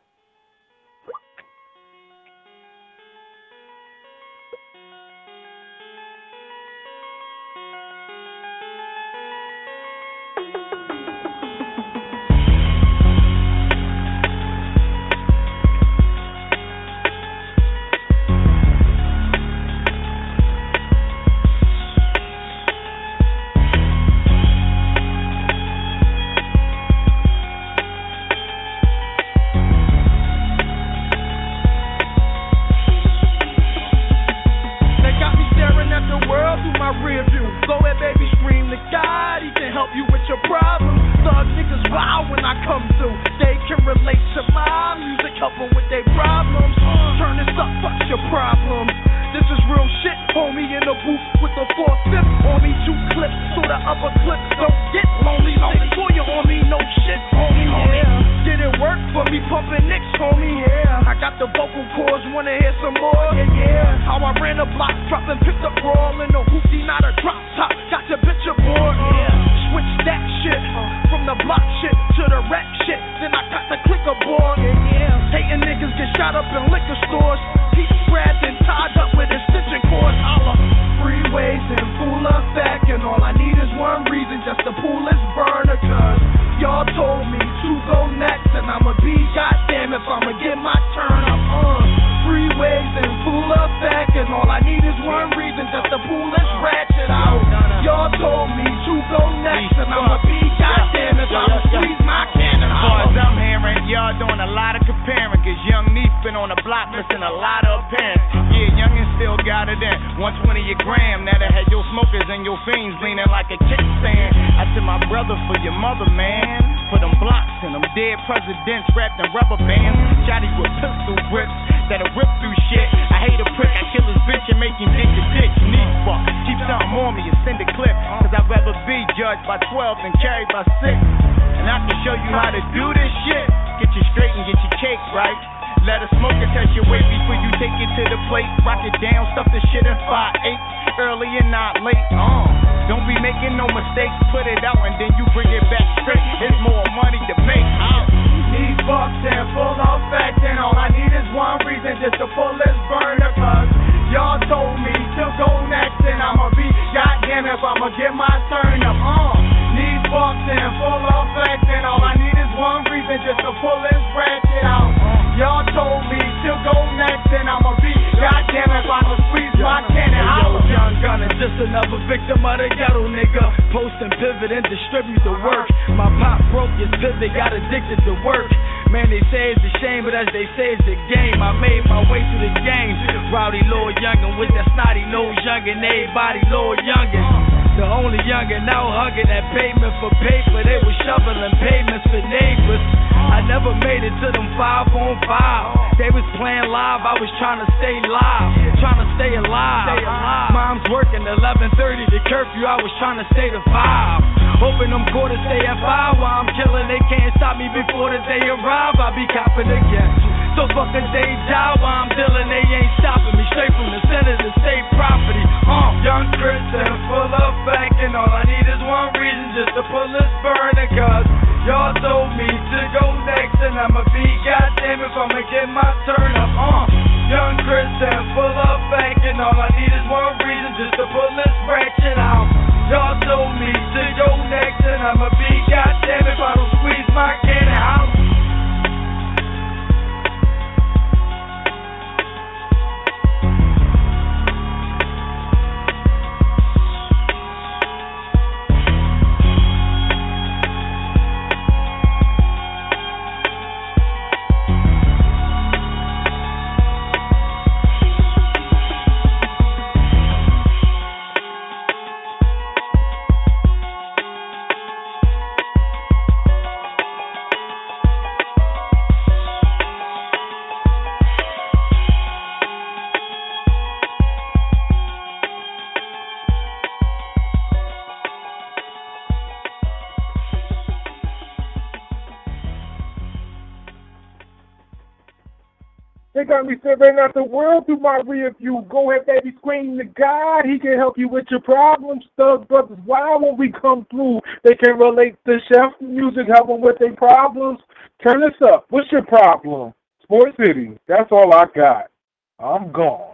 So fuck a day job while I'm dealing, they ain't stopping me. Straight from the center of the state property. they got me surveying out the world through my rear view. Go ahead, baby, scream to God. He can help you with your problems. Thug brothers, why when we come through, they can relate to chef music, help them with their problems. Turn this up. What's your problem? Sports City. That's all I got. I'm gone.